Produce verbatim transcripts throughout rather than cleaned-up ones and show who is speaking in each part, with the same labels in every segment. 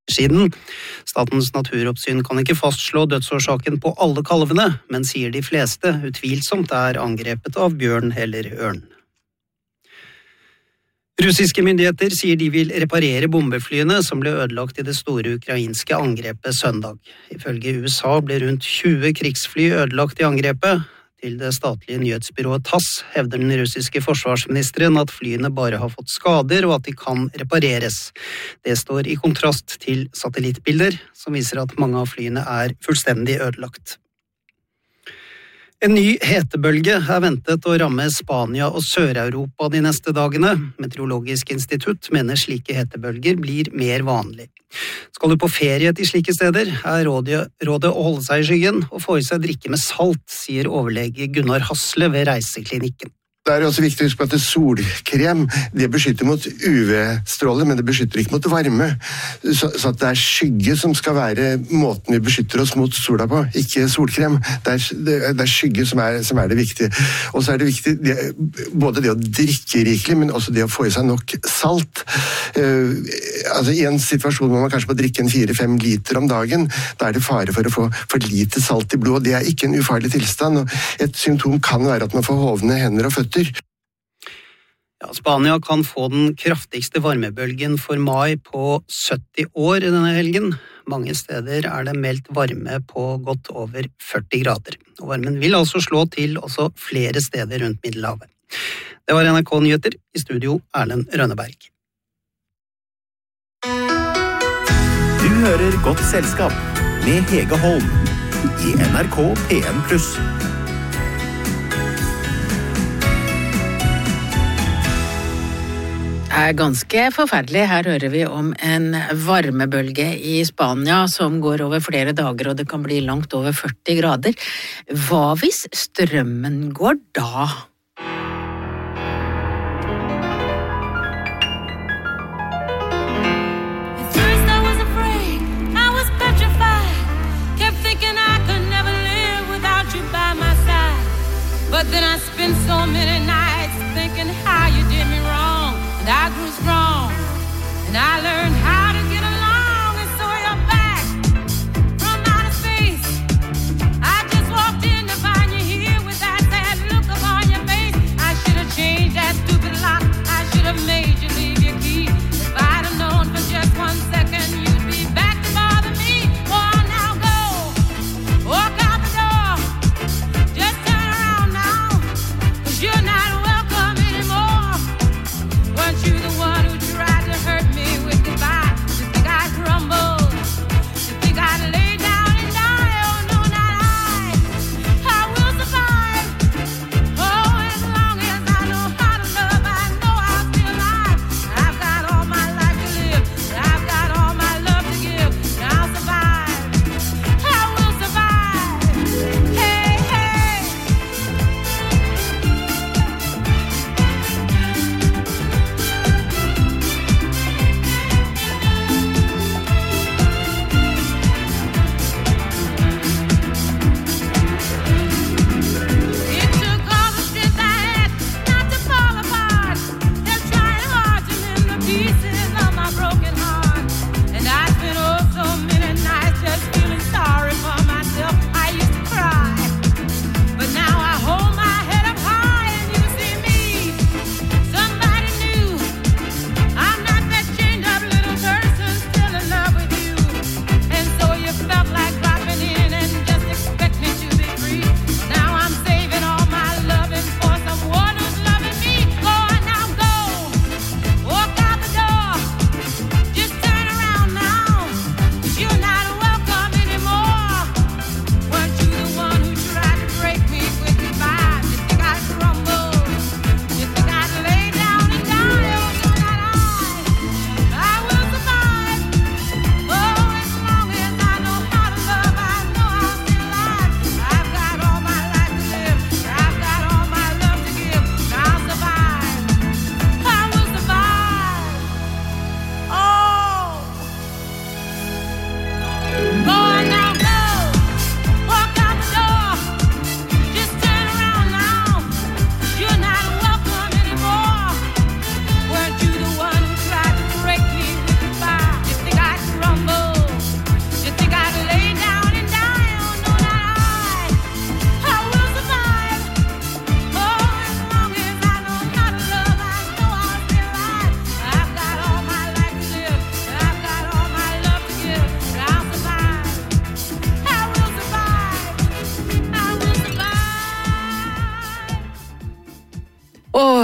Speaker 1: siden. Statens naturoppsyn kan ikke fastslå dødsårsaken på alle kalvene, men sier de fleste utvilsomt er angrepet av bjørn eller ørn. Russiske myndigheter sier de vil reparere bombeflyene som ble ødelagt i det store ukrainske angrepet søndag. Ifølge U S A ble rundt tjue krigsfly ødelagt i angrepet. Til det statlige nyhetsbyrået TASS hevder den russiske forsvarsministeren at flyene bare har fått skader og at de kan repareres. Det står i kontrast til satellittbilder som viser at mange av flyene er fullstendig ødelagt. En ny hetebølge er ventet å ramme Spania og Sør-Europa de neste dagene. Meteorologisk institutt mener slike hetebølger blir mer vanlig. Skal du på ferie til slike steder, er rådet, rådet å holde seg i skyggen og få i seg drikke med salt, sier overlege Gunnar Hasle ved Reiseklinikken.
Speaker 2: Det er også viktig å huske på at solkrem, det beskytter mot U V-stråler, men det beskytter ikke mot varme. Så, så at det er skygge som skal være måten vi beskytter oss mot sola på, ikke solkrem. Det er, det, det er skygge som er, som er det viktige. Og så er det viktig det, både det å drikke rikelig, men også det å få i seg nok salt. Uh, altså I en situasjon hvor man kanskje må drikke en fire-fem liter om dagen, da er det fare for å få for lite salt i blod. Det er ikke en ufarlig tilstand, og et symptom kan være at man får hovne hender og føtter.
Speaker 1: Ja, Spania kan få den kraftigste varmebølgen for mai på sytti år i denne helgen. Mange steder er det meldt varme på godt over førti grader. Og varmen vil altså slå til også flere steder rundt Middelhavet. Det var N R K Nyheter, i studio Erlend Rønneberg.
Speaker 3: Du hører Godt selskap med Hege Holm i N R K P en pluss.
Speaker 4: Det er ganske forferdelig. Her hører vi om en varmebølge i Spania som går over flere dager, og det kan bli langt over førti grader. Hva hvis strømmen går da?
Speaker 5: But then I spent so many nights thinking how you did me wrong. And I grew strong, and I learned how to get along. And so you're back from outer space. I just walked in to find you here with that sad look upon your face. I should have changed that stupid lock. I should have made you leave your key. If I'd have known for just one second you'd be back to bother me. Oh, now go, walk out the door. Just turn around now, 'cause you're not welcome anymore. Weren't you the one who tried to hurt me with goodbye?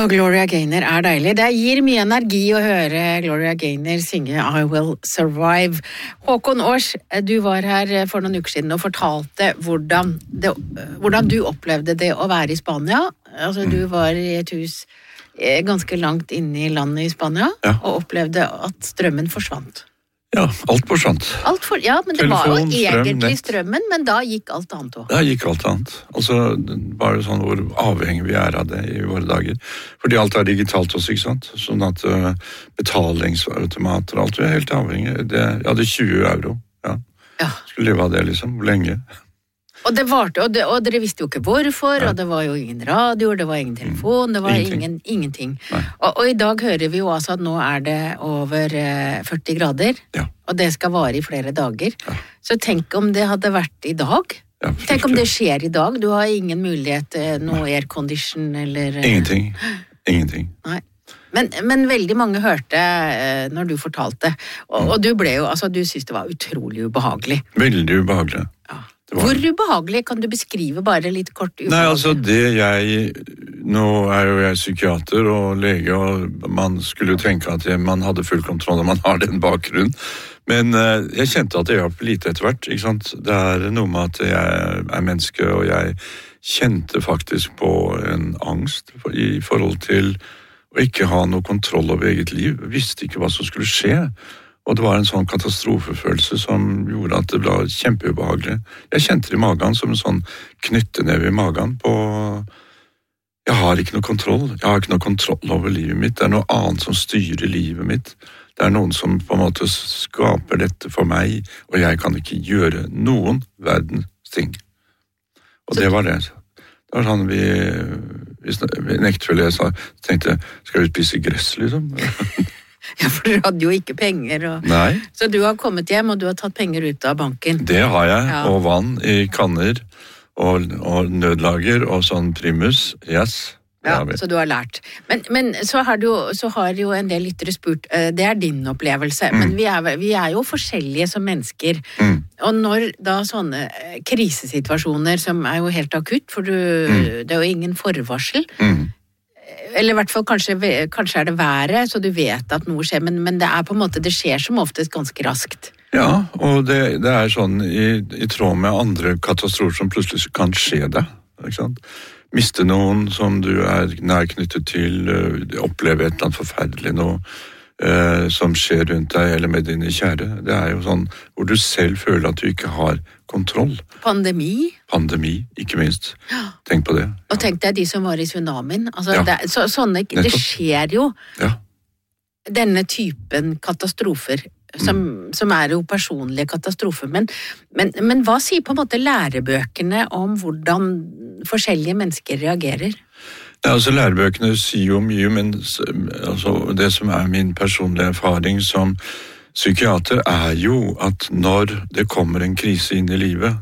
Speaker 4: Og Gloria Gaynor er deilig. Det gir mye energi å høre Gloria Gaynor synge I Will Survive. Håkon Års, du var her for noen uker siden og fortalte hvordan, det, hvordan du opplevde det å være i Spania. Altså, du var i et hus ganske langt inne i landet i Spania, ja. Og opplevde at strømmen forsvant.
Speaker 6: Ja, alt forsvant.
Speaker 4: Alt for, ja, men det Telefon, var jo egentlig strøm, strømmen, men da gikk alt annet også.
Speaker 6: Da gikk alt annet. Altså, bare sånn hvor avhengig vi er av det i våre dager. Fordi alt er digitalt også, ikke sant? Sånn at uh, betalingsautomater og alt, vi er helt avhengig. Det, jeg hadde tjue euro, ja. ja. Skulle leve av det, liksom. Hvor lenge?
Speaker 4: Og det varte, og, det, og dere visste jo ikke hvorfor, ja. Og det var jo ingen radio, det var ingen telefon, det var ingenting. Ingen, ingenting. Og, og i dag hører vi jo altså at nå er det over eh, førti grader, ja. Og det skal vare i flere dager. Ja. Så tenk om det hadde vært i dag. Ja, tenk om det skjer i dag. Du har ingen mulighet til noe aircondition eller...
Speaker 6: Ingenting. Ingenting.
Speaker 4: Nei. Men, men veldig mange hørte eh, når du fortalte, og, mm. og du ble jo, altså du synes det var utrolig ubehagelig.
Speaker 6: Veldig ubehagelig.
Speaker 4: Ja. Hvor ubehagelig? Kan du beskrive bare litt kort ubehagelig?
Speaker 6: Nei, altså det jeg... Nå er jo jeg psykiater og lege, og man skulle jo tenke at jeg, man hadde full kontroll når man har den bakgrunnen. Men uh, jeg kjente at det hjalp lite etter hvert, ikke sant? Det er noe med at jeg er menneske, og jeg kjente faktisk på en angst for, i forhold til å ikke ha noe kontroll over eget liv. Jeg visste ikke hva som skulle skje. Og det var en sånn katastrofefølelse som gjorde at det ble kjempeubehagelig. Jeg kjente det i magen som en sånn knytteneve i magen på... Jeg har ikke noe kontroll. Jeg har ikke noe kontroll over livet mitt. Det er noe annet som styrer livet mitt. Det er noen som på en måte skaper dette for meg, og jeg kan ikke gjøre noen verdens ting. Og det var det. Det var sånn vi... En ektefelle jeg sa, tenkte, skal vi spise gress, liksom?
Speaker 4: Ja, for du hadde jo ikke penger. Og...
Speaker 6: Nei.
Speaker 4: Så du har kommet hjem, og du har tatt penger ut av banken.
Speaker 6: Det har jeg, ja. Og vann i kanner, og, og nødlager, og sånn primus, yes.
Speaker 4: Ja, så du har lært. Men, men så, har du, så har jo en del lyttere spurt, det er din opplevelse, mm. men vi er, vi er jo forskjellige som mennesker. Mm. Og når da sånne krisesituasjoner, som er jo helt akutt, for du, mm. det er jo ingen forvarsel, mm. eller i hvert fall kanskje, kanskje er det været, så du vet at noe skjer, men, men det er på en måte, det skjer som oftest ganske raskt.
Speaker 6: Ja, og det, det er sånn i, i tråd med andre katastrofer som plutselig kan skje det, ikke sant? Miste noen som du er nærknyttet til, oppleve et eller annet forferdelig noe eh, som skjer rundt deg, eller med dine kjære. Det er jo sånn hvor du selv føler at du ikke har kontroll.
Speaker 4: Pandemi?
Speaker 6: Pandemi, ikke minst. Tenk på det.
Speaker 4: Og tenk deg de som var i tsunamien. Altså, ja. det, så, sånne, det skjer jo
Speaker 6: ja.
Speaker 4: Denne typen katastrofer, som, mm. som er jo personlige katastrofer. Men, men, men hva sier på en måte lærebøkene om hvordan forskjellige mennesker reagerer?
Speaker 6: Ja, altså lærebøkene sier jo mye, men altså, det som er min personlige erfaring som psykiater er jo at når det kommer en krise inn i livet,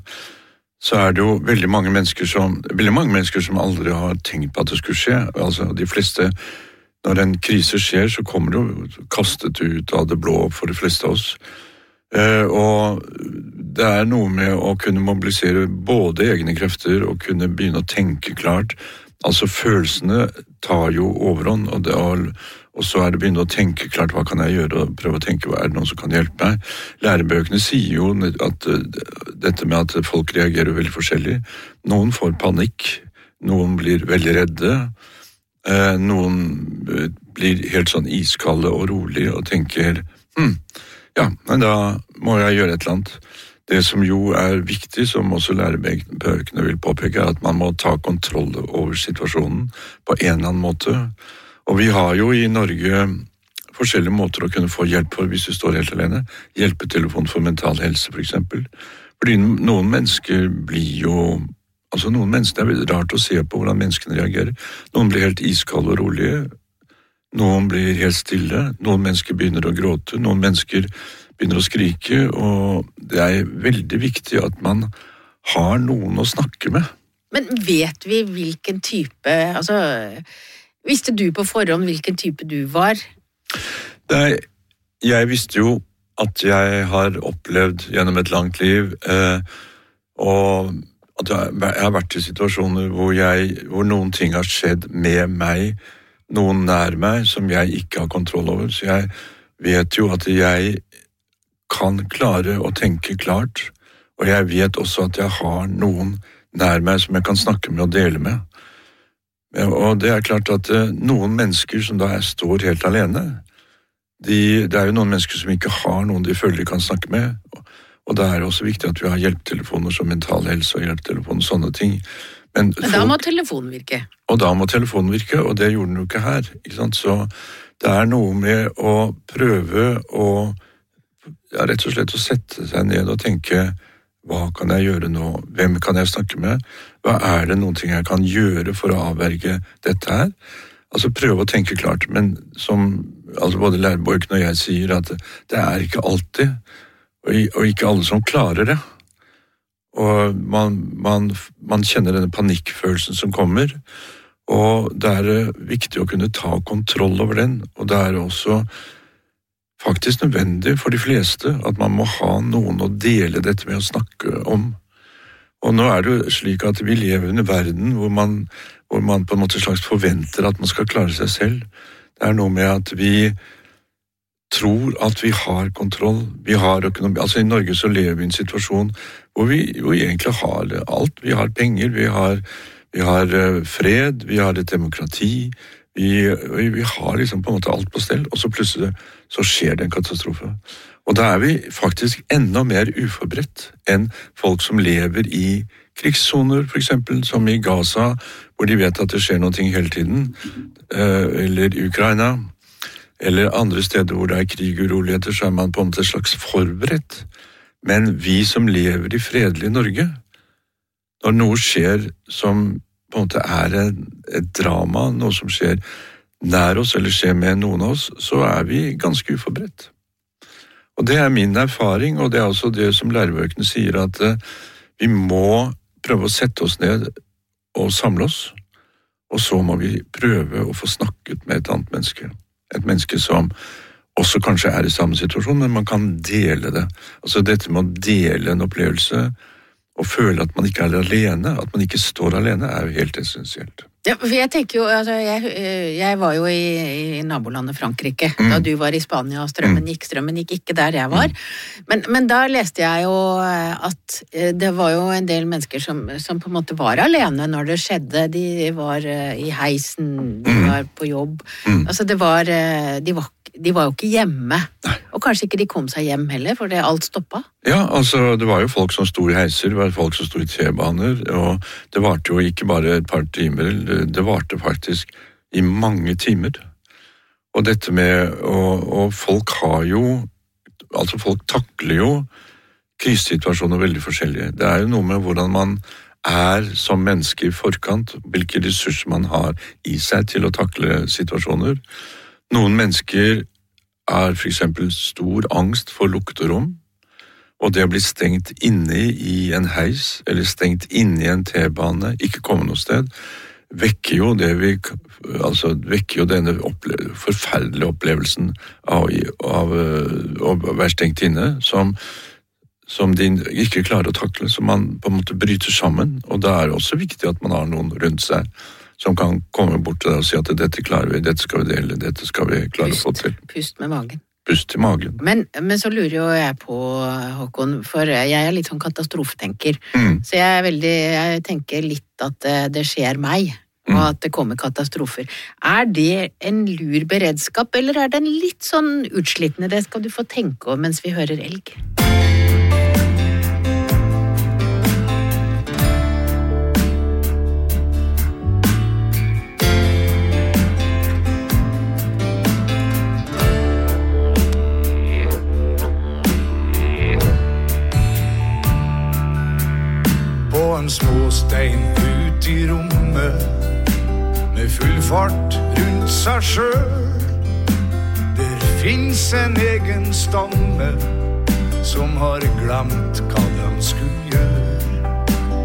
Speaker 6: så er det jo veldig mange mennesker som, veldig mange mennesker som aldri har tenkt på at det skulle skje. Altså de fleste, når en krise skjer, så kommer det jo kastet ut av det blå for de fleste av oss. Uh, og det er noe med å kunne mobilisere både egne krefter og kunne begynne å tenke klart. Altså følelsene tar jo overhånd, og, det, og, og så er det begynne å tenke klart hva kan jeg gjøre, og prøve å tenke hva er det noen som kan hjelpe meg. Lærebøkene sier jo at uh, dette med at folk reagerer veldig forskjellig. Noen får panikk, noen blir veldig redde, uh, noen uh, blir helt sånn iskalde og rolig og tenker hm, ja, men da må jeg gjøre et eller annet. Det som jo er viktig, som også lærebøkene vil påpeke, er at man må ta kontroll over situasjonen på en eller annen måte. Og vi har jo i Norge forskjellige måter å kunne få hjelp for hvis vi står helt alene. Hjelpetelefon for mental helse, for eksempel. Fordi noen mennesker blir jo... Altså noen mennesker, det er veldig rart å se på hvordan menneskene reagerer. Noen blir helt iskalde og rolige. Noen blir helt stille, noen mennesker begynner å gråte, noen mennesker begynner å skrike, og det er veldig viktig at man har noen å snakke med.
Speaker 4: Men vet vi hvilken type, altså, visste du på forhånd hvilken type du var?
Speaker 6: Nei, jeg visste jo at jeg har opplevd gjennom et langt liv, eh, og at jeg har vært i situasjoner hvor, jeg, hvor noen ting har skjedd med meg, noen nær meg som jeg ikke har kontroll over, så jeg vet jo at jeg kan klare å tenke klart, og jeg vet også at jeg har noen nær meg som jeg kan snakke med og dele med. Og det er klart at noen mennesker som da står helt alene, de, det er jo noen mennesker som ikke har noen de føler de kan snakke med, og det er også viktig at vi har hjelpetelefoner som mental helse og hjelpetelefoner og sånne ting. Men,
Speaker 4: Men da folk, må telefonen virke.
Speaker 6: Og da må telefonen virke, og det gjorde den jo ikke her. Ikke sant? Så det er noe med å prøve å ja, rett og slett å sette seg ned og tenke, hva kan jeg gjøre nå? Hvem kan jeg snakke med? Hva er det noen ting jeg kan gjøre for å avverge dette her? Altså prøve å tenke klart, men som altså både læreborgen og jeg sier at det er ikke alltid, og ikke alle som klarer det. Og man, man, man kjenner denne panikkfølelsen som kommer, og det er viktig å kunne ta kontroll over den, og det er også faktisk nødvendig for de fleste at man må ha noen å dele dette med å snakke om. Og nå er det jo slik at vi lever i en verden hvor man, hvor man på en måte slags forventer at man skal klare seg selv. Det er noe med at vi tror at vi har kontroll, vi har økonomi, altså i Norge så lever vi i en situasjon hvor vi jo egentlig har alt, vi har penger, vi har, vi har fred, vi har et demokrati, vi, vi har liksom på en måte alt på stell, og så plutselig så skjer det en katastrofe. Og da er vi faktisk enda mer uforberedt enn folk som lever i krigssoner, for eksempel, som i Gaza, hvor de vet at det skjer noe hele tiden, eller i Ukraina, eller andre steder hvor det er krig og uroligheter, så er man på en måte slags forberedt. Men vi som lever i fredelig Norge, når noe skjer som på en måte er et drama, noe som skjer nær oss eller skjer med noen av oss, så er vi ganske uforberedt. Og det er min erfaring, og det er også det som lærebøkene sier, at vi må prøve å sette oss ned og samle oss, og så må vi prøve å få snakket med et annet menneske. Et menneske som også kanskje er i samme situasjon, men man kan dele det. Altså dette med å dele en opplevelse, og føle at man ikke er alene, at man ikke står alene, er jo helt essensielt.
Speaker 4: Ja, for jeg tenker jo, altså, jeg, jeg var jo i, i nabolandet Frankrike, mm. da du var i Spania, og strømmen gikk, strømmen gikk ikke der jeg var. Mm. Men, men da leste jeg jo at det var jo en del mennesker som, som på en måte var alene når det skjedde. De var i heisen, de var på jobb. Mm. Altså det var, de var, de var jo ikke hjemme. Nei. Og kanskje ikke de kom seg hjem heller, for det alt stoppet.
Speaker 6: Ja, altså det var jo folk som sto i heiser, det var folk som sto i T-baner, og det varte jo ikke bare et par timer, det varte faktisk i mange timer. Og dette med, og, og folk har jo, altså folk takler jo krisesituasjoner veldig forskjellige. Det er jo noe med hvordan man er som menneske i forkant, hvilke ressurser man har i seg til å takle situasjoner. Noen mennesker er for eksempel stor angst for lukterom, og det å bli stengt inne i en heis, eller stengt inne i en T-bane, ikke komme noe sted, vekker jo det vi, altså vekker jo denne opple- forferdelige opplevelsen av, av, av å være stengt inne, som, som de ikke klarer å takle, som man på en måte bryter sammen, og det er også viktig at man har noen rundt seg, som kan komme bort til deg og si at dette klarer vi, dette skal vi dele, dette skal vi klare
Speaker 4: pust,
Speaker 6: å få til.
Speaker 4: Pust med magen.
Speaker 6: Pust til magen.
Speaker 4: Men, men så lurer jo jeg på, Håkon, for jeg er litt sånn katastrofetenker, mm. så jeg, er veldig, jeg tenker litt at det skjer meg, og at det kommer katastrofer. Er det en lur beredskap, eller er det en litt sånn utslittende? Det skal du få tenke om mens vi hører elg.
Speaker 7: En småstein ut i rommet med full fart rundt seg selv. Der finnes en egen stamme som har glemt hva de skulle gjøre.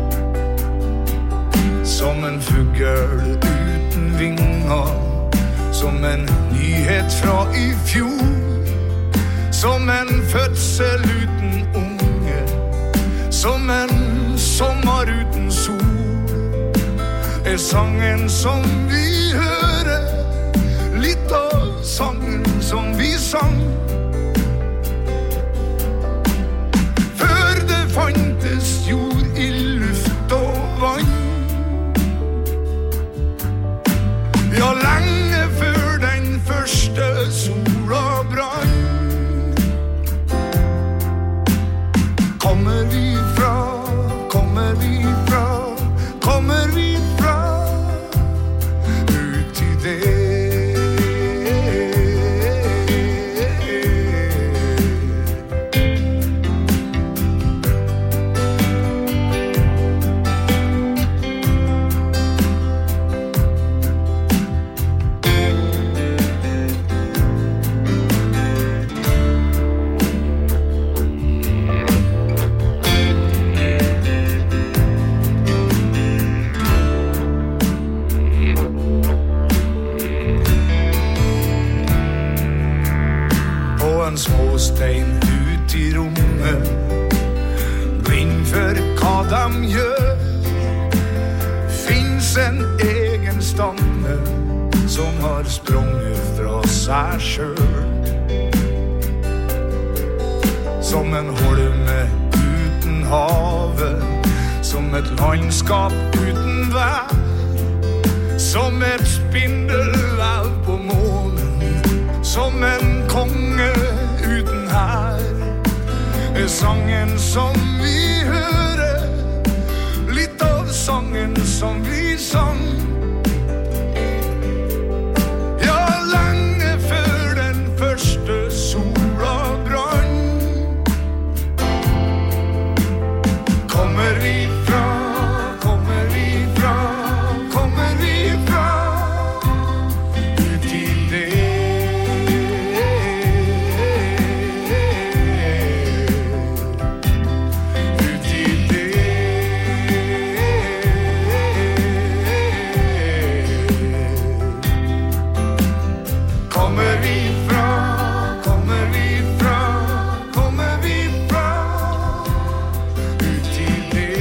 Speaker 7: Som en fugl uten vinger, som en nyhet fra i fjor, som en fødsel uten unge, som en sommer uten sol, er sangen som vi hører småstein ut i rommet, blind for hva de gjør. Finns en egen stamme som har sprunget fra seg selv, som en holme uten havet, som et landskap uten vær, som et spindelvev på månen, som en konge uten hær. Sangen som vi hører, litt av sangen som vi sang, ja, lenge før den første sola brann. Kommer vi fra, kommer vi fra, kommer vi fra, ut i det, ut i det, kommer vi fra, kommer vi fra, kommer vi fra, ut i det.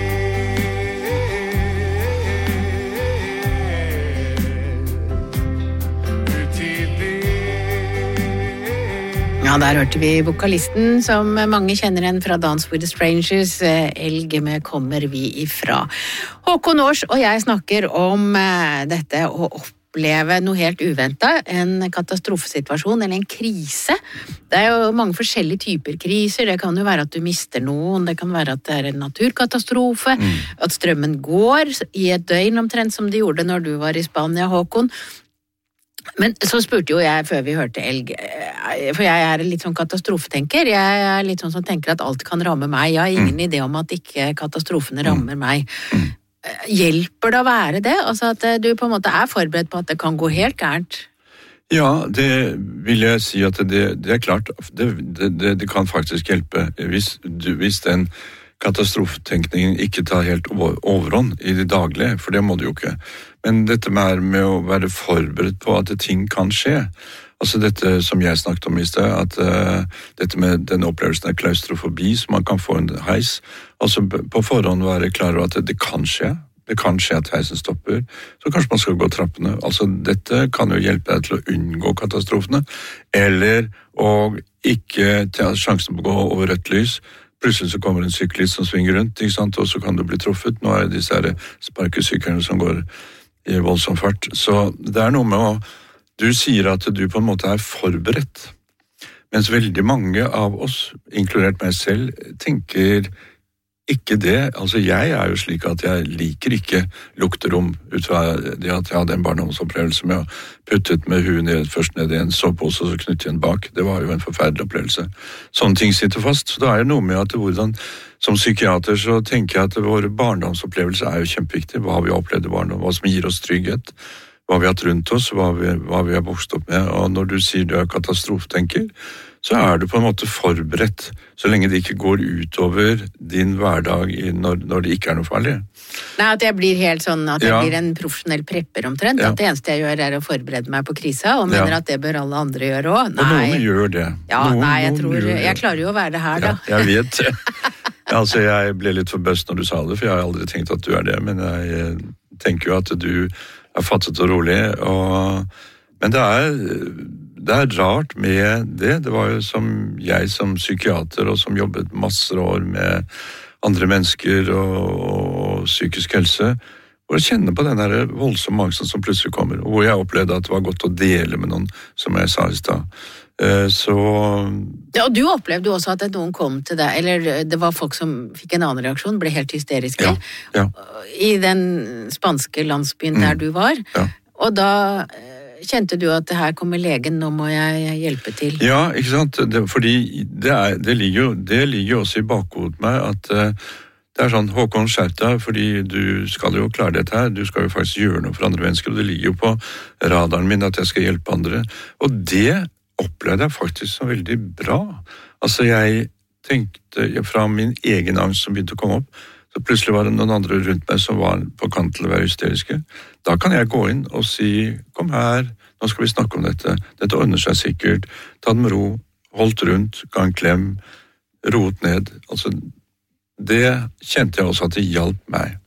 Speaker 4: Ja, der hørte vi vokalisten som mange kjenner igjen fra Dance with the Strangers, eh, Elg med Kommer vi ifra. Håkon Års og jeg snakker om eh, dette å oppleve noe helt uventet, en katastrofesituasjon eller en krise. Det er jo mange forskjellige typer kriser. Det kan jo være at du mister noen, det kan være at det er en naturkatastrofe, at strømmen går i et døgn omtrent som de gjorde når du var i Spania, Håkon. Men så spurte jo jeg før vi hørte Elg, eh, for jeg er litt sånn katastrofetenker, jeg er litt sånn som tenker at alt kan ramme meg, jeg har ingen idé om at ikke katastrofene rammer meg. Eh, Hjelper det å være det? Altså at eh, du på en måte er forberedt på at det kan gå helt gærent?
Speaker 6: Ja, det vil jeg si at det, det er klart, det, det, det kan faktisk hjelpe hvis, du, hvis den katastrofetenkningen ikke tar helt over- overhånd i det daglige, for det må du jo ikke. Men dette med, med å være forberedt på at ting kan skje, altså dette som jeg snakket om i sted, at uh, dette med den opplevelsen av klaustrofobi, så man kan få en heis, altså på forhånd være klar over at det, det kan skje, det kan skje at heisen stopper, så kanskje man skal gå trappene. Altså dette kan jo hjelpe deg til å unngå katastrofene, eller å ikke ta sjansen på å gå over rødt lys. Plutselig så kommer en syklist som svinger rundt, ikke sant? Og så kan du bli truffet. Nå er det disse her sparkesyklene som går i voldsom fart. Så det er noe med å, du sier at du på en måte er forberedt, mens veldig mange av oss, inkludert meg selv, tenker ikke det. Altså jeg er jo slik at jeg liker ikke lukterom ut fra det at jeg hadde en barndomsopplevelse med å puttet med huet ned, først ned i en sovepose og så knytte igjen bak. Det var jo en forferdelig opplevelse. Sånne ting sitter fast, så da er det noe med at hvordan, som psykiater så tenker jeg at våre barndomsopplevelser er jo kjempeviktig. Hva har vi opplevd i barndom, hva som gir oss trygghet, hva vi har hatt rundt oss, hva vi, hva vi har vokst opp med. Og når du sier du er katastrofetenker, så er du på en måte forberedt, så lenge det ikke går utover din hverdag i når, når det ikke er noe farlig.
Speaker 4: Nei, at jeg blir helt sånn, at jeg
Speaker 6: Ja.
Speaker 4: blir en profesjonell prepper omtrent,
Speaker 6: Ja.
Speaker 4: at det eneste jeg gjør er å forberede meg på krisa, og mener
Speaker 6: Ja.
Speaker 4: at det bør alle andre gjøre også.
Speaker 6: Og noen gjør det.
Speaker 4: Ja,
Speaker 6: noen,
Speaker 4: nei, jeg
Speaker 6: noen
Speaker 4: tror,
Speaker 6: gjør det.
Speaker 4: jeg klarer jo å være det her da.
Speaker 6: Ja, jeg vet det. Altså, jeg ble litt forbøst når du sa det, for jeg har aldri tenkt at du er det, men jeg eh, tenker jo at du er fattet og rolig, og... men det er, det er rart med det. Det var jo som jeg som psykiater, og som jobbet masser av år med andre mennesker og, og psykisk helse, og kjenne på den der voldsomme angsten som plutselig kommer, og hvor jeg opplevde at det var godt å dele med noen, som jeg sa i sted. Eh, Så
Speaker 4: Ja, og du opplevde jo også at noen kom til deg, eller det var folk som fikk en annen reaksjon, ble helt hysteriske,
Speaker 6: ja, ja,
Speaker 4: i den spanske landsbyen der du var,
Speaker 6: ja.
Speaker 4: og da eh, kjente du at det her kommer legen, nå må jeg hjelpe til.
Speaker 6: Ja, ikke sant? Det, fordi det, er, det, ligger jo, det ligger jo også i bakhodet meg at uh, det er sånn, Håkon, skjerp deg, fordi du skal jo klare dette her, du skal jo faktisk gjøre noe for andre mennesker, og det ligger jo på radaren min at jeg skal hjelpe andre. Og det opplevde jeg faktisk som veldig bra. Altså, jeg tenkte fra min egen angst som begynte å komme opp, så plutselig var det noen andre rundt meg som var på kant til å være hysteriske. Da kan jeg gå inn og si, kom her, nå skal vi snakke om dette, dette ordner seg sikkert, ta det med ro, holdt rundt, ga en klem, roet ned. Altså, det kjente jeg også at det hjalp meg.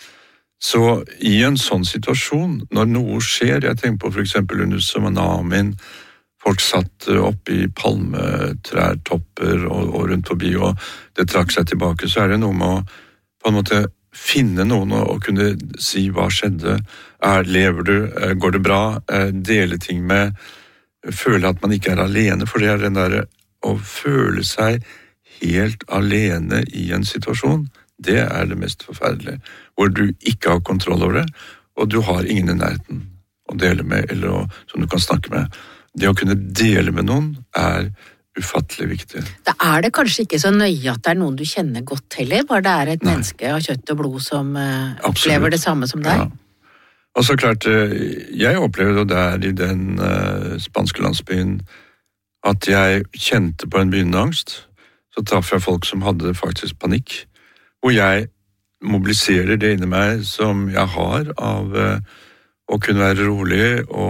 Speaker 6: Så i en sånn situasjon, når noe skjer, jeg tenker på for eksempel under tsunamien, folk satt oppe i palmetrærtopper og, og rundt forbi, og det trakk seg tilbake, så er det noe med å på en måte finne noen og, og kunne si hva skjedde, er, lever du, går det bra, dele ting med, føle at man ikke er alene, for det er den der å føle seg helt alene i en situasjon, det er det mest forferdelige, hvor du ikke har kontroll over det, og du har ingen i nærheten å dele med, eller å, som du kan snakke med. Det å kunne dele med noen er ufattelig viktig.
Speaker 4: Da er det kanskje ikke så nøye at det er noen du kjenner godt heller, bare det er et Nei. menneske av kjøtt og blod som uh, opplever det samme som deg.
Speaker 6: Ja. Og så klart, jeg opplevde det der i den uh, spanske landsbyen at jeg kjente på en begynnende angst, så traff jeg folk som hadde faktisk panikk, hvor jeg mobiliserer det inni meg som jeg har av uh, å kunne være rolig,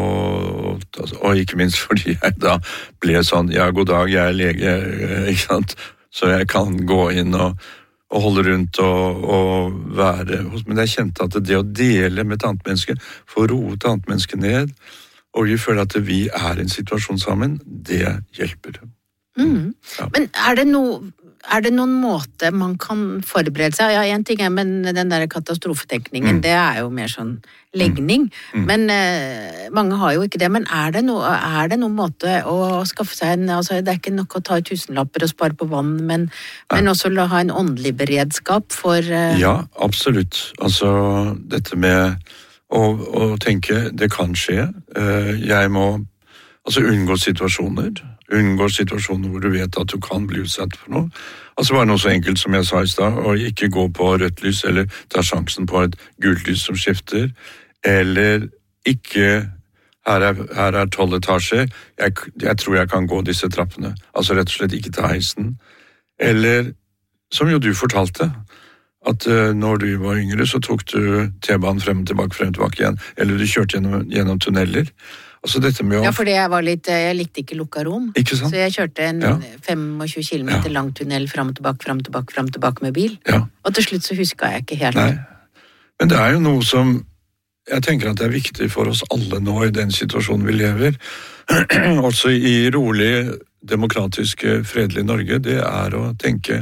Speaker 6: og, og ikke minst fordi jeg da ble sånn, ja, god dag, jeg er lege, ikke sant? Så jeg kan gå inn og, og holde rundt og, og være hos, men jeg kjente at det å dele med et annet menneske, få roe et annet menneske ned, og vi føler at vi er i en situasjon sammen, det hjelper.
Speaker 4: Mm. Ja. Men er det noe Er det noen måte man kan forberede seg? Ja, en ting er, men den der katastrofetenkningen, mm. det er jo mer sånn legning. Mm. Mm. Men eh, mange har jo ikke det. Men er det, no, er det noen måte å skaffe seg en, altså det er ikke nok å ta i tusenlapper og spare på vann, men, men også la ha en åndelig beredskap for... Eh...
Speaker 6: Ja, absolutt. Altså, dette med å, å tenke, det kan skje. Uh, jeg må altså unngå situasjoner, unngå situasjoner hvor du vet at du kan bli utsatt for noe. Altså bare noe så enkelt som jeg sa i stad, å ikke gå på rødt lys, eller ta sjansen på et gult lys som skifter, eller ikke, her er, her er tolv etasjer, jeg, jeg tror jeg kan gå disse trappene. Altså rett og slett ikke ta heisen. Eller, som jo du fortalte, at uh, når du var yngre, så tok du T-banen frem og tilbake, frem og tilbake igjen, eller du kjørte gjennom, gjennom tunneler. Altså dette med å...
Speaker 4: Ja, fordi jeg var litt, jeg likte ikke lukka rom.
Speaker 6: Ikke sant?
Speaker 4: Så jeg kjørte en
Speaker 6: ja.
Speaker 4: tjuefem kilometer ja. lang tunnel frem og tilbake, frem og tilbake, frem og tilbake med bil.
Speaker 6: Ja.
Speaker 4: Og til slutt så huska jeg ikke helt.
Speaker 6: Nei, men det er jo noe som, jeg tenker at det er viktig for oss alle nå i den situasjonen vi lever, også i rolig, demokratiske, fredelig Norge, det er å tenke,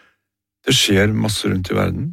Speaker 6: det skjer masse rundt i verden.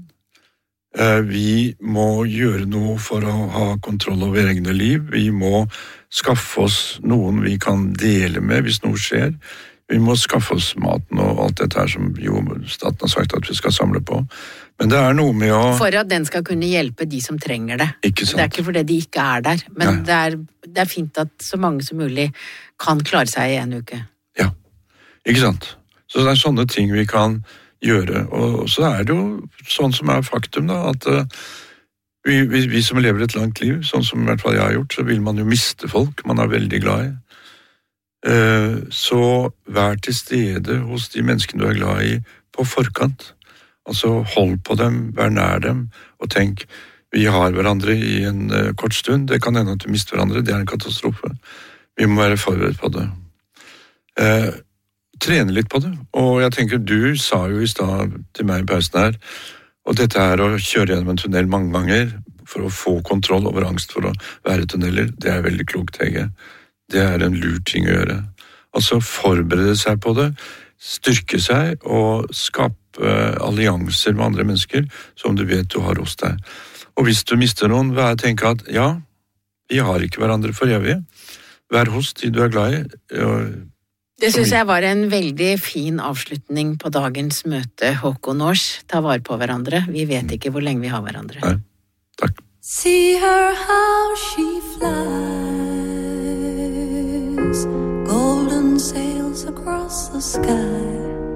Speaker 6: Vi må gjøre noe for å ha kontroll over egne liv. Vi må skaffe oss noen vi kan dele med hvis noe skjer. Vi må skaffe oss maten og alt dette her som jo staten har sagt at vi skal samle på. Men det er noe med å...
Speaker 4: For at den skal kunne hjelpe de som trenger det.
Speaker 6: Ikke sant?
Speaker 4: Det er ikke fordi de ikke er der, men det er, det er fint at så mange som mulig kan klare seg i en uke.
Speaker 6: Ja, ikke sant? Så det er sånne ting vi kan... gjøre, og så er det jo sånn som er faktum da, at uh, vi, vi, vi som lever et langt liv, sånn som i hvert fall jeg har gjort, så vil man jo miste folk man er veldig glad i. Uh, så vær til stede hos de menneskene du er glad i på forkant. Altså hold på dem, vær nær dem, og tenk, vi har hverandre i en uh, kort stund, det kan hende at vi mister hverandre, det er en katastrofe. Vi må være forberedt på det. Uh, trene litt på det, og jeg tenker du sa jo i stad til meg i pausen her, og dette er å kjøre gjennom en tunnel mange ganger for å få kontroll over angst for å være i tunneler, det er veldig klokt, Hege. Det er en lur ting å gjøre. Altså forberede seg på det, styrke seg og skape allianser med andre mennesker som du vet du har hos deg. Og hvis du mister noen, vær tenke at ja, vi har ikke hverandre for evig. Vær hos de du er glad i, og
Speaker 4: det synes jeg var en veldig fin avslutning på dagens møte, Håkon Års. Ta vare på hverandre. Vi vet ikke hvor lenge vi har hverandre.
Speaker 6: Nei, takk.
Speaker 8: See her how she flies, golden sails across the sky,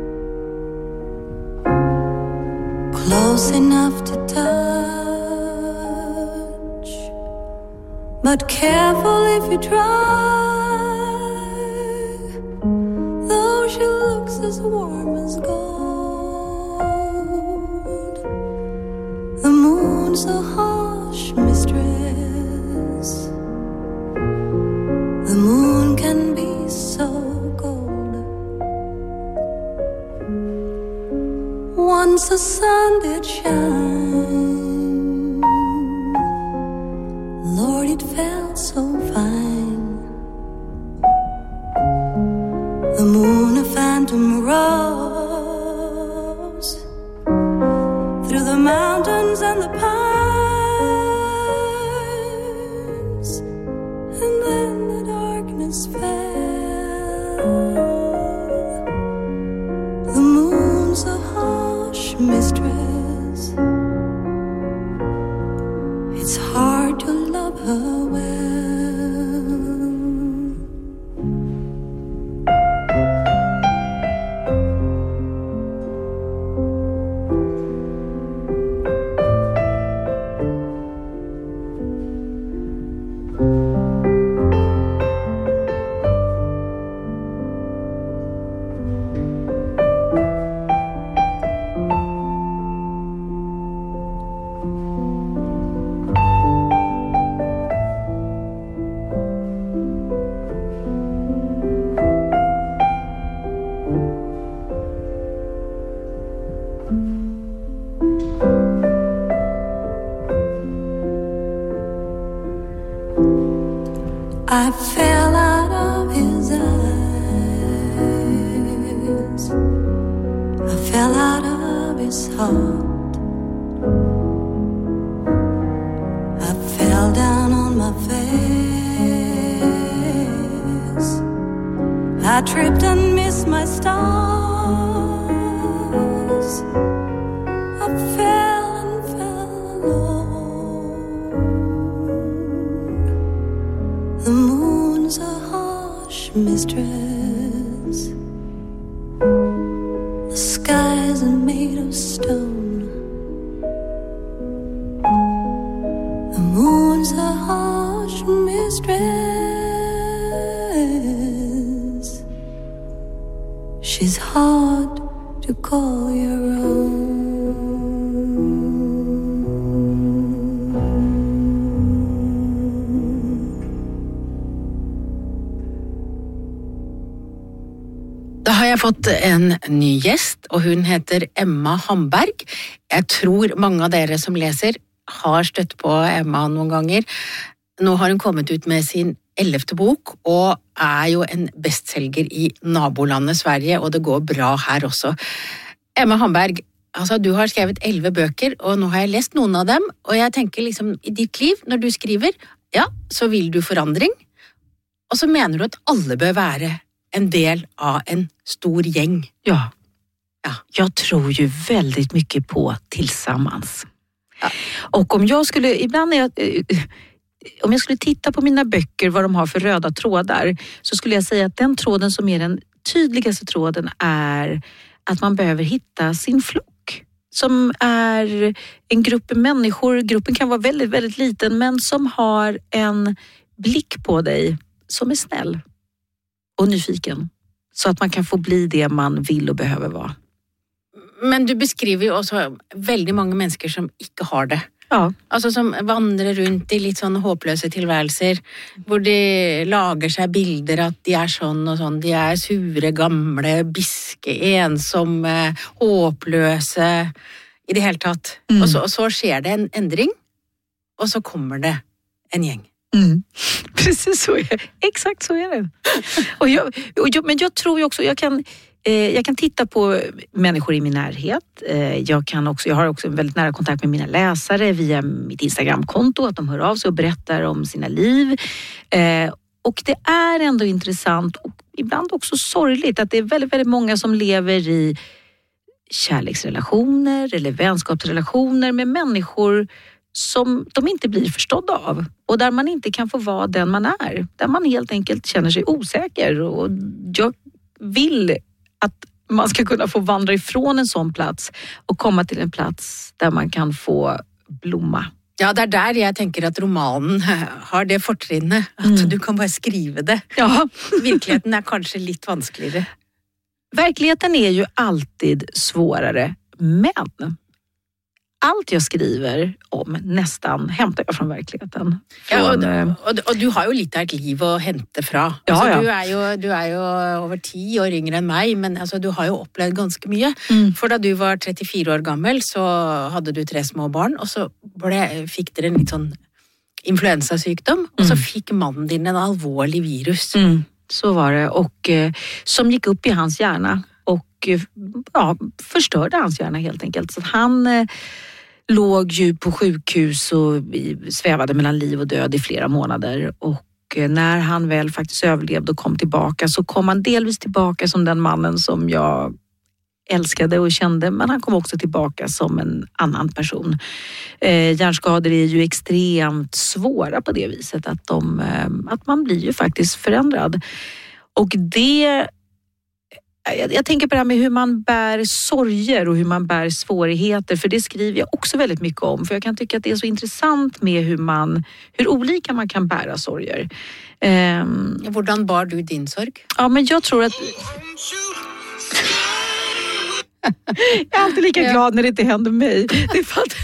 Speaker 8: close enough to touch, but careful if you try. She looks as warm as gold, the moon's a harsh mistress, the moon can be so cold. once the sun did shine. Lord, it felt so fine. The moon, a phantom, rose through the mountains and the pines, and then the darkness fell. The moon's a harsh mistress. It's hard to love her well. I fell out of his eyes. I fell out of his heart. I fell down on my face. I tripped and missed my stars. I fell and fell alone. The moon's a harsh mistress. The skies are made of stone. The moon's a harsh mistress. She's hard to call your own.
Speaker 4: Da har jeg fått en ny gjest, og hun heter Emma Hamberg. Jeg tror mange av dere som leser har støtt på Emma noen ganger. Nå har hun kommet ut med sin ellevte bok, og er jo en bestselger i nabolandet Sverige, og det går bra her også. Emma Hamberg, altså du har skrevet elleve bøker, og nå har jeg lest noen av dem, og jeg tenker liksom i ditt liv, når du skriver, ja, så vil du forandring, og så mener du at alle bør være en del av en stor gäng.
Speaker 9: Ja.
Speaker 4: Ja.
Speaker 9: Jag tror ju väldigt mycket på tillsammans. Ja. Och om jag skulle, ibland är jag, om jag skulle titta på mina böcker, vad de har för röda trådar, så skulle jag säga att den tråden som är den tydligaste tråden är att man behöver hitta sin flock. Som är en grupp människor, gruppen kan vara väldigt, väldigt liten, men som har en blick på dig som är snäll och nyfiken. Så att man kan få bli det man vill och behöver vara.
Speaker 4: Men du beskriver ju också väldigt många människor som inte har det.
Speaker 9: Ja.
Speaker 4: Alltså som vandrar runt i lite sån hopplösa tillvärelser. Hvor de lager sig bilder att de är sån och sån. De är sura, gamla, biske, ensamma, hopplösa. I det helt tatt. Mm. Och så, och så sker det en ändring. Och så kommer det en gäng.
Speaker 9: Mm. Precis så är det. Exakt så är det. Och jag, och jag, men jag tror ju också, jag kan, eh, jag kan titta på människor i min närhet. Eh, jag, kan också, jag har också en väldigt nära kontakt med mina läsare via mitt Instagramkonto. Att de hör av sig och berättar om sina liv. Eh, och det är ändå intressant och ibland också sorgligt att det är väldigt, väldigt många som lever i kärleksrelationer eller vänskapsrelationer med människor som de inte blir förstådda av och där man inte kan få vara den man är. Där man helt enkelt känner sig osäker och jag vill att man ska kunna få vandra ifrån en sån plats och komma till en plats där man kan få blomma.
Speaker 4: Ja, det är där jag tänker att romanen har det fortrinnet att mm. du kan bara skriva det.
Speaker 9: Ja.
Speaker 4: Verkligheten är kanske lite vanskligare.
Speaker 9: Verkligheten är ju alltid svårare, men allt jag skriver om nästan hämtar jag från verkligheten. Från,
Speaker 4: Ja, och,
Speaker 9: eh,
Speaker 4: og, og du har jo litt av et liv å hente fra.
Speaker 9: Ja,
Speaker 4: Altså,
Speaker 9: ja.
Speaker 4: Du, er jo, du er jo over ti år yngre enn meg, men altså, du har jo opplevd ganske mye.
Speaker 9: Mm.
Speaker 4: For da du var trettifire år gammel, så hadde du tre små barn, og så ble, fikk dere en litt sånn influensasykdom, och så fick mannen din en allvarlig virus.
Speaker 9: Mm, så var det. Och eh, som gick upp i hans hjärna och eh, ja, förstörde hans hjärna helt enkelt. Så att han eh, låg ju på sjukhus och i, svävade mellan liv och död i flera månader. Och eh, när han väl faktiskt överlevde och kom tillbaka så kom han delvis tillbaka som den mannen som jag älskade och kände, men han kom också tillbaka som en annan person. Eh, hjärnskador är ju extremt svåra på det viset att, de, eh, att man blir ju faktiskt förändrad. Och det, jag, jag tänker på det här med hur man bär sorger och hur man bär svårigheter, för det skriver jag också väldigt mycket om, för jag kan tycka att det är så intressant med hur man, hur olika man kan bära sorger. Eh,
Speaker 4: Hvordan bar du din sorg?
Speaker 9: ja, men jag tror att jag är alltid lika
Speaker 4: Ja.
Speaker 9: glad när det inte händer mig. Det är för att...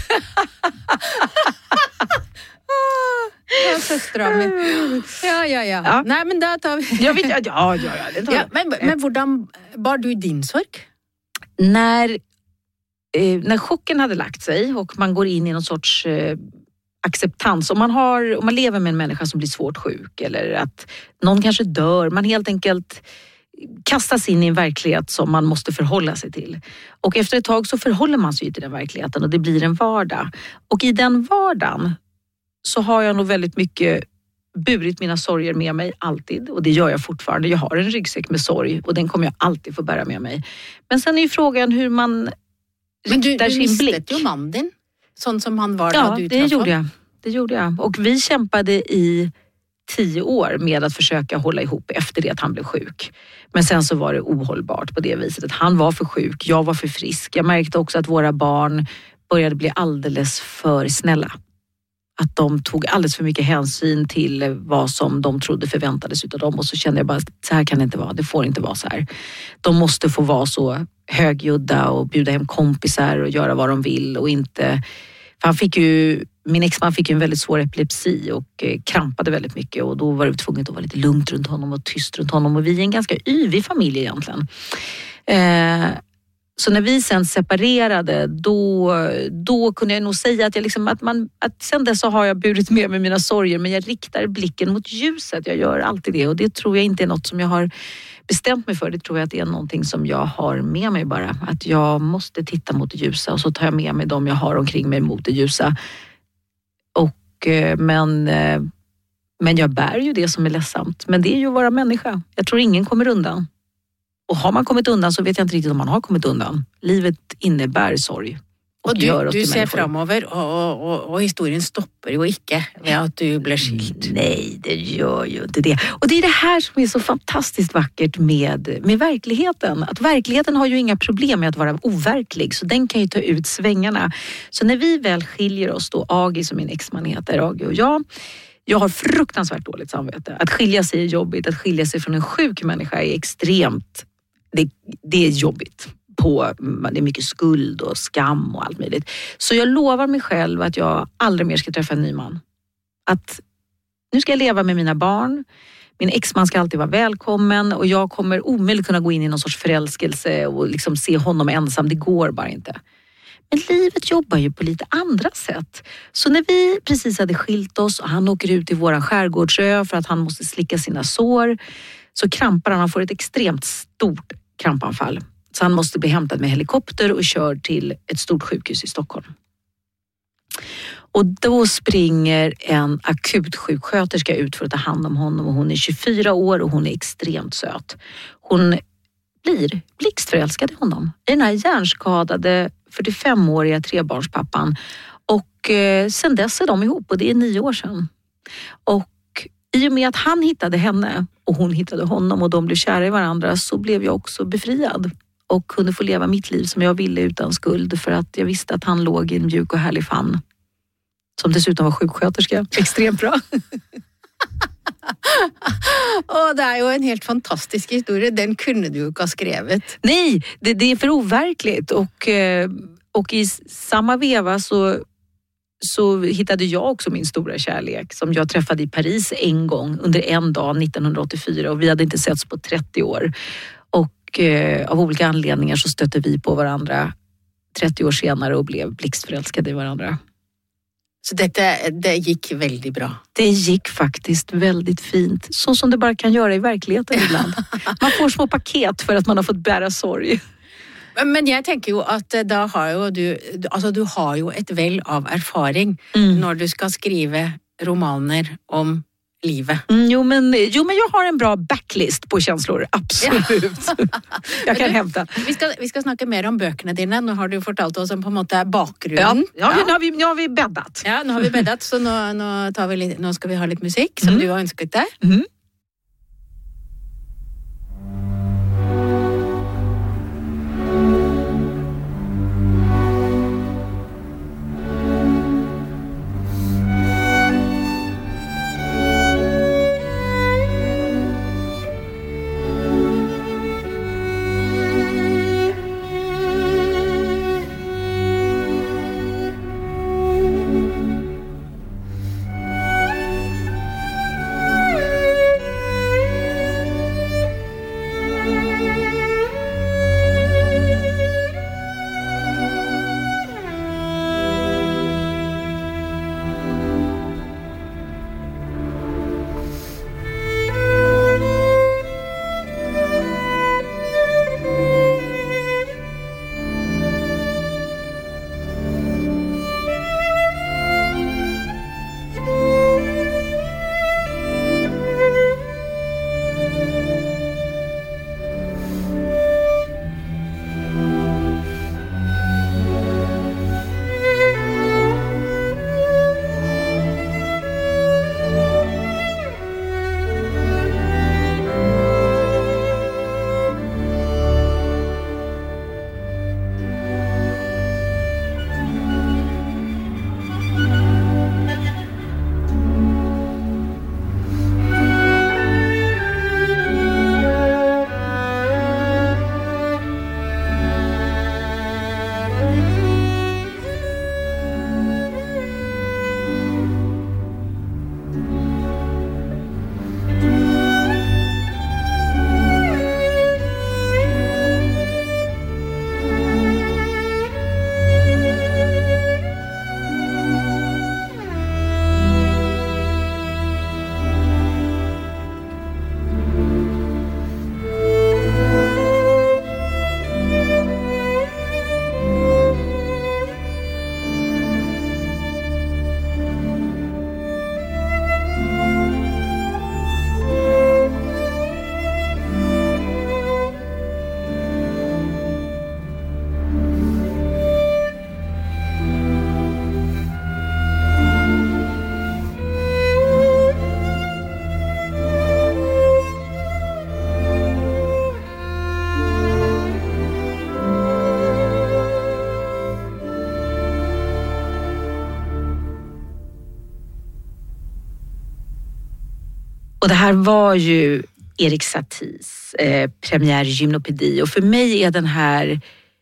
Speaker 4: Ja, søstera mi. Ja, ja, ja,
Speaker 9: Ja.
Speaker 4: Nei, men da tar vi...
Speaker 9: Jag vet, ja, ja, ja, det tar
Speaker 4: Ja,
Speaker 9: jag.
Speaker 4: men, men hvordan bar du din sorg?
Speaker 9: När, eh, när chocken hade lagt sig och man går in i någon sorts eh, acceptans. Om man, har, om man lever med en människa som blir svårt sjuk eller att någon kanske dör. Man helt enkelt kastas in i en verklighet som man måste förhålla sig till. Och efter ett tag så förhåller man sig till den verkligheten och det blir en vardag. Och i den vardagen så har jag nog väldigt mycket burit mina sorger med mig alltid. Och det gör jag fortfarande. Jag har en ryggsäck med sorg och den kommer jag alltid få bära med mig. Men sen är ju frågan hur man
Speaker 4: Men du,
Speaker 9: riktar
Speaker 4: du
Speaker 9: sin
Speaker 4: mistet
Speaker 9: blick.
Speaker 4: jo mannen din, sånn som han var
Speaker 9: Ja,
Speaker 4: da du
Speaker 9: det
Speaker 4: traff
Speaker 9: gjorde
Speaker 4: ham.
Speaker 9: jag. Det gjorde jag. Och vi kämpade i tio år med att försöka hålla ihop efter det att han blev sjuk. Men sen så var det ohållbart på det viset att han var för sjuk, jag var för frisk. Jag märkte också att våra barn började bli alldeles för snälla. Att de tog alldeles för mycket hänsyn till vad som de trodde förväntades utav dem. Och så kände jag bara, så här kan det inte vara, det får inte vara så här. De måste få vara så högljudda och bjuda hem kompisar och göra vad de vill och inte... För han fick ju, min exman fick ju en väldigt svår epilepsi och eh, krampade väldigt mycket och då var det tvunget att vara lite lugnt runt honom och tyst runt honom och vi är en ganska yvig familj egentligen. Eh, så när vi sen separerade då, då kunde jag nog säga att, jag liksom, att, man, att sen dess så har jag burit med mig mina sorger men jag riktar blicken mot ljuset, jag gör alltid det och det tror jag inte är något som jag har bestämt mig för, det tror jag att det är någonting som jag har med mig bara. Att jag måste titta mot det ljusa och så tar jag med mig dem jag har omkring mig mot det ljusa. Och, men, men jag bär ju det som är ledsamt. Men det är ju att vara människa. Jag tror ingen kommer undan. Och har man kommit undan så vet jag inte riktigt om man har kommit undan. Livet innebär sorg. Och,
Speaker 4: Og du,
Speaker 9: gör oss
Speaker 4: du
Speaker 9: till
Speaker 4: ser
Speaker 9: människor.
Speaker 4: framover, og, og, og historien stopper jo ikke ved at du ble skilt.
Speaker 9: Nej, det gör ju inte det. Och det är det här som är så fantastiskt vackert med, med verkligheten. Att verkligheten har ju inga problem med att vara overklig. Så den kan ju ta ut svängarna. Så när vi väl skiljer oss då, Agi som min exman heter, Agi och jag. Jag har fruktansvärt dåligt samvete. Att skilja sig är jobbigt. Att skilja sig från en sjuk människa är extremt... Det, det är jobbigt. På, det är mycket skuld och skam och allt möjligt. Så jag lovar mig själv att jag aldrig mer ska träffa en ny man. Att nu ska jag leva med mina barn. Min exman ska alltid vara välkommen och jag kommer omöjligt kunna gå in i någon sorts förälskelse och liksom se honom ensam. Det går bara inte. Men livet jobbar ju på lite andra sätt. Så när vi precis hade skilt oss och han åker ut till våran skärgårdsö för att han måste slicka sina sår, så krampar han. Han får ett extremt stort krampanfall. Så han måste bli hämtad med helikopter och körd till ett stort sjukhus i Stockholm. Och då springer en akutsjuksköterska ut för att ta hand om honom och hon är tjugofyra år och hon är extremt söt. Hon blir blixtförälskad i honom. I den här hjärnskadade fyrtiofemåriga trebarnspappan. Och eh, sen dess är de ihop och det är nio år sedan. Och i och med att han hittade henne och hon hittade honom och de blev kära i varandra så blev jag också befriad. Och kunde få leva mitt liv som jag ville utan skuld för att jag visste att han låg i en mjuk och härlig famn. Som dessutom var sjuksköterska. Extremt bra.
Speaker 4: Og det er jo en helt fantastisk historie. Den kunne du jo ikke ha skrevet.
Speaker 9: Nej, det, det är för overkligt. Och, och i samma veva så, så hittade jag också min stora kärlek som jag träffade i Paris en gång under en dag nittonhundraåttiofyra och vi hade inte setts på trettio år. Och eh, av olika anledningar så stötte vi på varandra trettio år senare och blev blixtförälskade i varandra.
Speaker 4: Så detta, det gick väldigt bra?
Speaker 9: Det gick faktiskt väldigt fint. Så som det bara kan göra i verkligheten ibland. Man får små paket för att man har fått bära sorg.
Speaker 4: Men jag tänker ju att då har ju du, alltså du har ju ett väl av erfaring
Speaker 9: Mm.
Speaker 4: när du ska skriva romaner om livet.
Speaker 9: Mm, jo, men, jo, men jag har en bra backlist på känslor, absolut. Jag kan
Speaker 4: du,
Speaker 9: hämta.
Speaker 4: Vi ska, vi ska snacka mer om böckerna dina. Nu har du fortalt oss om på en måte bakgrunden.
Speaker 9: Ja, ja, Nu, har vi, nu har vi bäddat.
Speaker 4: Ja, nu har vi bäddat, så nu, nu, tar vi lite, nu ska vi ha lite musik som
Speaker 9: Mm.
Speaker 4: du har önskat dig.
Speaker 9: Mm. Och det här var ju Erik Saties eh, premiär Gymnopedi. Och för mig är den här,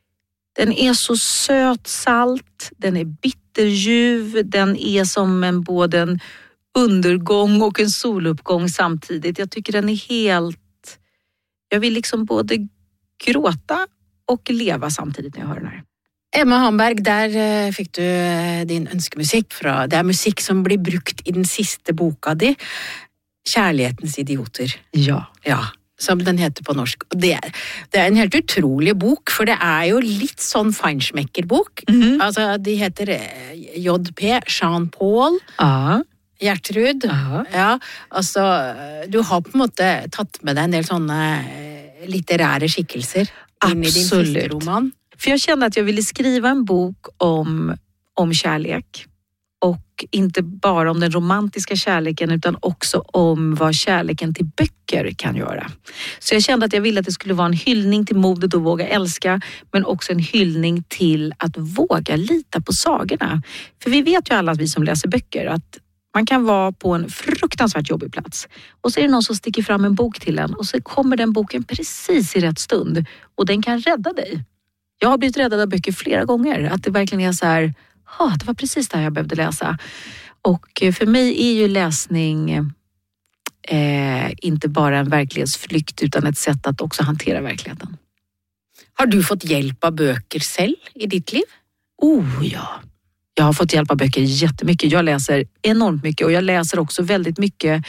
Speaker 9: den är så söt salt, den är bitterljuv, den är som en både en undergång och en soluppgång samtidigt. Jag tycker den är helt, jag vill liksom både gråta och leva samtidigt när jag hör den här.
Speaker 4: Emma Hamberg, där fick du din ønskemusikk fra. Det är musik som blir brukt i den sista boka di, Kärlighetens idioter.
Speaker 9: Ja.
Speaker 4: Ja, som den heter på norsk. Det är, det är en helt utrolig bok, för det är ju lite sån feinschmecker-bok.
Speaker 9: Mm.
Speaker 4: Alltså, de heter J P, Jean Paul,
Speaker 9: Ja.
Speaker 4: Gertrud.
Speaker 9: Ja.
Speaker 4: Ja, alltså, du har på en måte tatt med dig en del såna litterära skikkelser in i din sista
Speaker 9: Absolut.
Speaker 4: roman.
Speaker 9: För jag kände att jag ville skriva en bok om, om kärlek. Och inte bara om den romantiska kärleken utan också om vad kärleken till böcker kan göra. Så jag kände att jag ville att det skulle vara en hyllning till modet att våga älska, men också en hyllning till att våga lita på sagorna. För vi vet ju alla, vi som läser böcker, att man kan vara på en fruktansvärt jobbig plats och så är det någon som sticker fram en bok till en och så kommer den boken precis i rätt stund och den kan rädda dig. Jag har blivit räddad av böcker flera gånger. Att det verkligen är så här, ah, det var precis det här jag behövde läsa. Och för mig är ju läsning eh, inte bara en verklighetsflykt utan ett sätt att också hantera verkligheten.
Speaker 4: Har du fått hjälp av böcker själv i ditt liv?
Speaker 9: Oh ja, jag har fått hjälp av böcker jättemycket. Jag läser enormt mycket och jag läser också väldigt mycket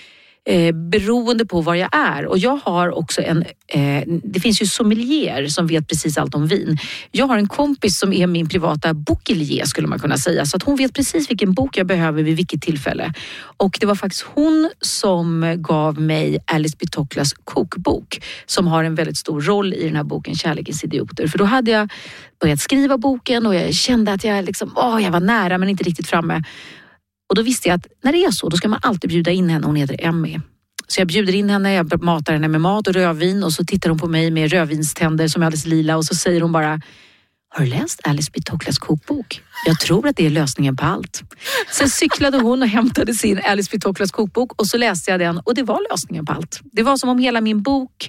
Speaker 9: eh, beroende på var jag är. Och jag har också en, eh, det finns ju sommelier som vet precis allt om vin. Jag har en kompis som är min privata bokelier skulle man kunna säga. Så att hon vet precis vilken bok jag behöver vid vilket tillfälle. Och det var faktiskt hon som gav mig Alice B. Toklas kokbok. Som har en väldigt stor roll i den här boken Kärlekens idioter. För då hade jag börjat skriva boken och jag kände att jag, liksom, åh, jag var nära men inte riktigt framme. Och då visste jag att när det är så, då ska man alltid bjuda in henne. Hon heter Emmy. Så jag bjuder in henne, jag matar henne med mat och rödvin. Och så tittar hon på mig med rödvinständer som är alldeles lila. Och så säger hon bara, har du läst Alice B. Toklas kokbok? Jag tror att det är lösningen på allt. Sen cyklade hon och hämtade sin Alice B. Toklas kokbok. Och så läste jag den och det var lösningen på allt. Det var som om hela min bok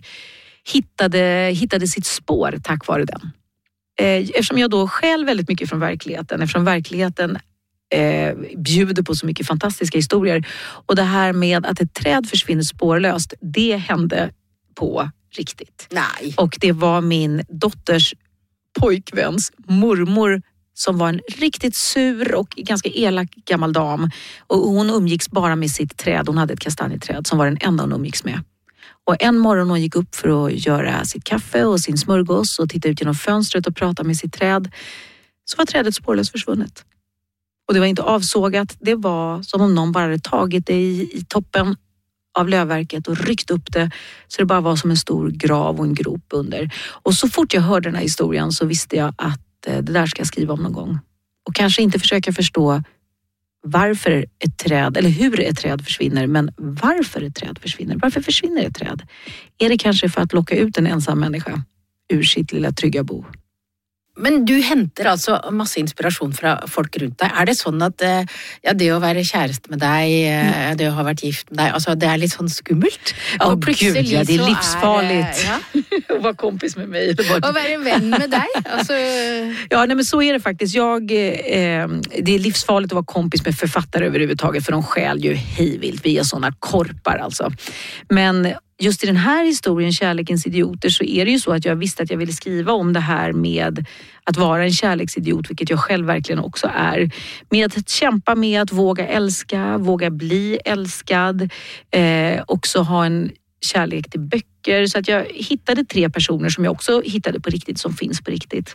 Speaker 9: hittade, hittade sitt spår tack vare den. Eftersom jag då själv väldigt mycket från verkligheten. Eftersom verkligheten eh, bjuder på så mycket fantastiska historier. Och det här med att ett träd försvinner spårlöst, det hände på riktigt.
Speaker 4: Nej.
Speaker 9: Och det var min dotters pojkväns mormor som var en riktigt sur och ganska elak gammal dam. Och hon umgicks bara med sitt träd. Hon hade ett kastanjeträd som var den enda hon umgicks med. Och en morgon hon gick upp för att göra sitt kaffe och sin smörgås och titta ut genom fönstret och prata med sitt träd, så var trädet spårlöst försvunnet. Och det var inte avsågat, det var som om någon bara hade tagit det i, i toppen av lövverket och ryckt upp det så det bara var som en stor grav och en grop under. Och så fort jag hörde den här historien så visste jag att eh, det där ska jag skriva om någon gång. Och kanske inte försöka förstå varför ett träd, eller hur ett träd försvinner, men varför ett träd försvinner. Varför försvinner ett träd? Är det kanske för att locka ut en ensam människa ur sitt lilla trygga bo?
Speaker 4: Men du hämtar alltså massa inspiration från folk runt dig. Är det så att ja, det att vara kärest med dig, mm. det att ha varit gift med dig, alltså det är lite sån skummelt?
Speaker 9: Åh oh, gud, ja, det är livsfarligt.
Speaker 4: Är,
Speaker 9: ja. Att vara kompis med mig.
Speaker 4: Och vara en vän med dig. Alltså...
Speaker 9: Ja, nej, men så är det faktiskt. Jag, eh, det är livsfarligt att vara kompis med författare överhuvudtaget för de skäl ju hejvilt. Vi är sådana korpar alltså. Men just i den här historien, Kärlekens idioter, så är det ju så att jag visste att jag ville skriva om det här med att vara en kärleksidiot, vilket jag själv verkligen också är. Med att kämpa med att våga älska, våga bli älskad, eh, också ha en kärlek till böcker. Så att jag hittade tre personer som jag också hittade på riktigt, som finns på riktigt.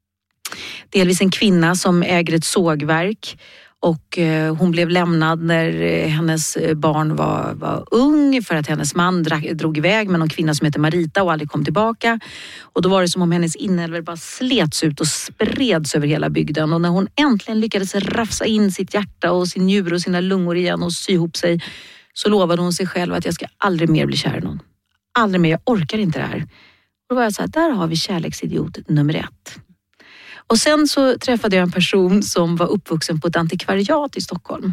Speaker 9: Delvis en kvinna som äger ett sågverk. Och hon blev lämnad när hennes barn var, var ung för att hennes man drog, drog iväg med någon kvinna som heter Marita och aldrig kom tillbaka. Och då var det som om hennes inälvor bara slets ut och spreds över hela bygden. Och när hon äntligen lyckades rafsa in sitt hjärta och sin njur och sina lungor igen och sy ihop sig, så lovade hon sig själv att jag ska aldrig mer bli kär i någon. Aldrig mer, jag orkar inte det här. Och då var jag så här, där har vi kärleksidiot nummer ett. Och sen så träffade jag en person som var uppvuxen på ett antikvariat i Stockholm.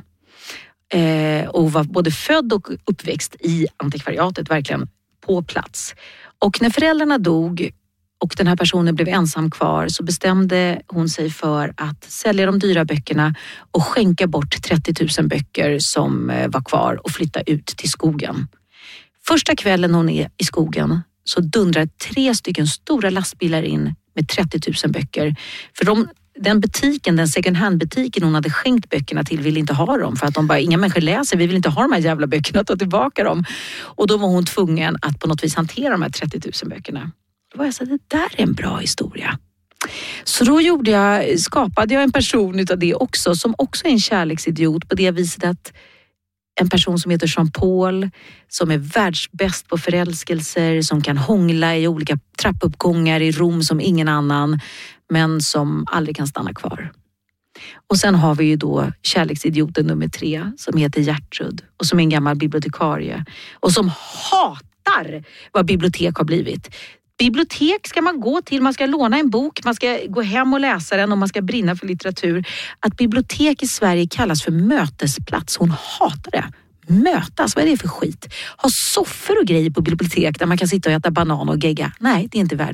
Speaker 9: Eh, och var både född och uppväxt i antikvariatet, verkligen på plats. Och när föräldrarna dog och den här personen blev ensam kvar, så bestämde hon sig för att sälja de dyra böckerna och skänka bort trettio tusen böcker som var kvar och flytta ut till skogen. Första kvällen hon är i skogen så dundrar tre stycken stora lastbilar in med trettio tusen böcker. För de, den butiken, den second hand-butiken hon hade skänkt böckerna till ville inte ha dem. För att de bara, inga människor läser, vi vill inte ha de här jävla böckerna, ta tillbaka dem. Och då var hon tvungen att på något vis hantera de här trettio tusen böckerna. Då var jag så här, det där är en bra historia. Så då gjorde jag, skapade jag en person utav det också, som också är en kärleksidiot på det viset att en person som heter Jean-Paul, som är världsbäst på förälskelser, som kan hångla i olika trappuppgångar i Rom som ingen annan, men som aldrig kan stanna kvar. Och sen har vi ju då kärleksidioten nummer tre, som heter Gertrud och som är en gammal bibliotekarie och som hatar vad bibliotek har blivit. Bibliotek ska man gå till, man ska låna en bok, man ska gå hem och läsa den och man ska brinna för litteratur. Att bibliotek i Sverige kallas för mötesplats, hon hatar det. Mötas, vad är det för skit? Ha soffor och grejer på bibliotek där man kan sitta och äta banan och gegga. Nej, det är inte värdigt.